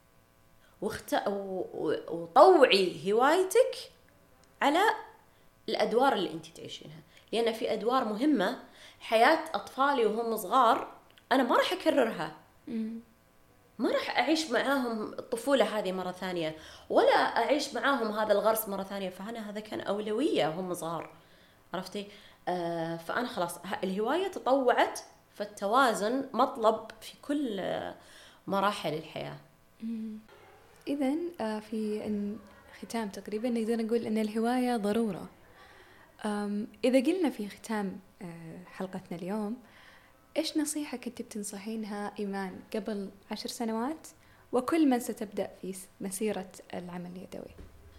وطوعي هوايتك على الأدوار اللي أنت تعيشينها. لأن في أدوار مهمة، حياة أطفالي وهم صغار أنا ما راح أكررها. ما راح أعيش معاهم الطفولة هذه مرة ثانية، ولا أعيش معاهم هذا الغرس مرة ثانية. فأنا هذا كان أولوية هم صغار، عرفتي؟ فأنا خلاص الهواية تطوعت، فالتوازن مطلب في كل مراحل الحياة. إذن في ختام تقريبا نقدر نقول أن الهواية ضرورة. إذا قلنا في ختام حلقتنا اليوم، إيش نصيحة كنت بتنصحينها إيمان قبل 10 سنوات وكل من ستبدأ في مسيرة العمل اليدوي؟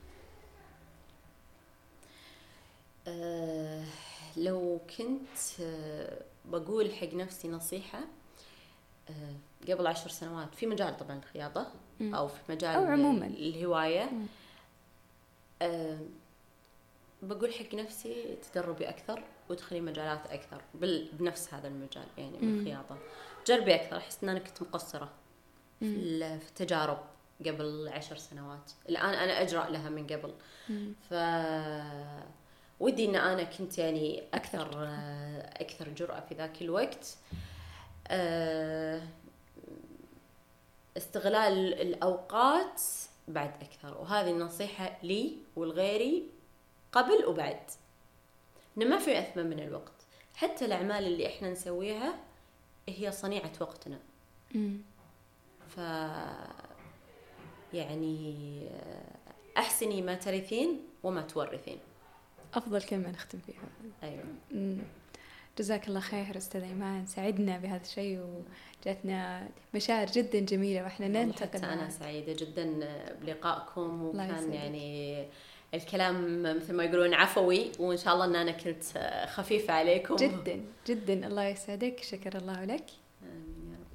لو كنت بقول حق نفسي نصيحة قبل 10 سنوات في مجال طبعا الخياطة أو في مجال أو عموما الهواية، بقول حق نفسي تدربي أكثر وادخلي مجالات أكثر بنفس هذا المجال، يعني من الخياطة جربي أكثر. أحس أن أنا كنت مقصرة في التجارب قبل 10 سنوات، الآن أنا أجرأ لها من قبل. ودي أن أنا كنت يعني أكثر جرأة في ذاك الوقت. استغلال الأوقات بعد أكثر، وهذه النصيحة لي والغيري قبل وبعد، إنه ما في أثمن من الوقت. حتى الأعمال اللي إحنا نسويها هي صنيعة وقتنا. يعني أحسني ما ترثين وما تورثين. أفضل كلمة نختم فيها. أيوة. جزاك الله خير أستاذ إيمان، سعدنا بهذا الشيء وجاتنا مشاعر جدا جميلة وإحنا ننتقل. أنا سعيدة جدا بلقائكم، وكان يعني الكلام مثل ما يقولون عفوي، وإن شاء الله أن أنا كنت خفيفة عليكم جدا جدا. الله يسعدك، شكر الله لك.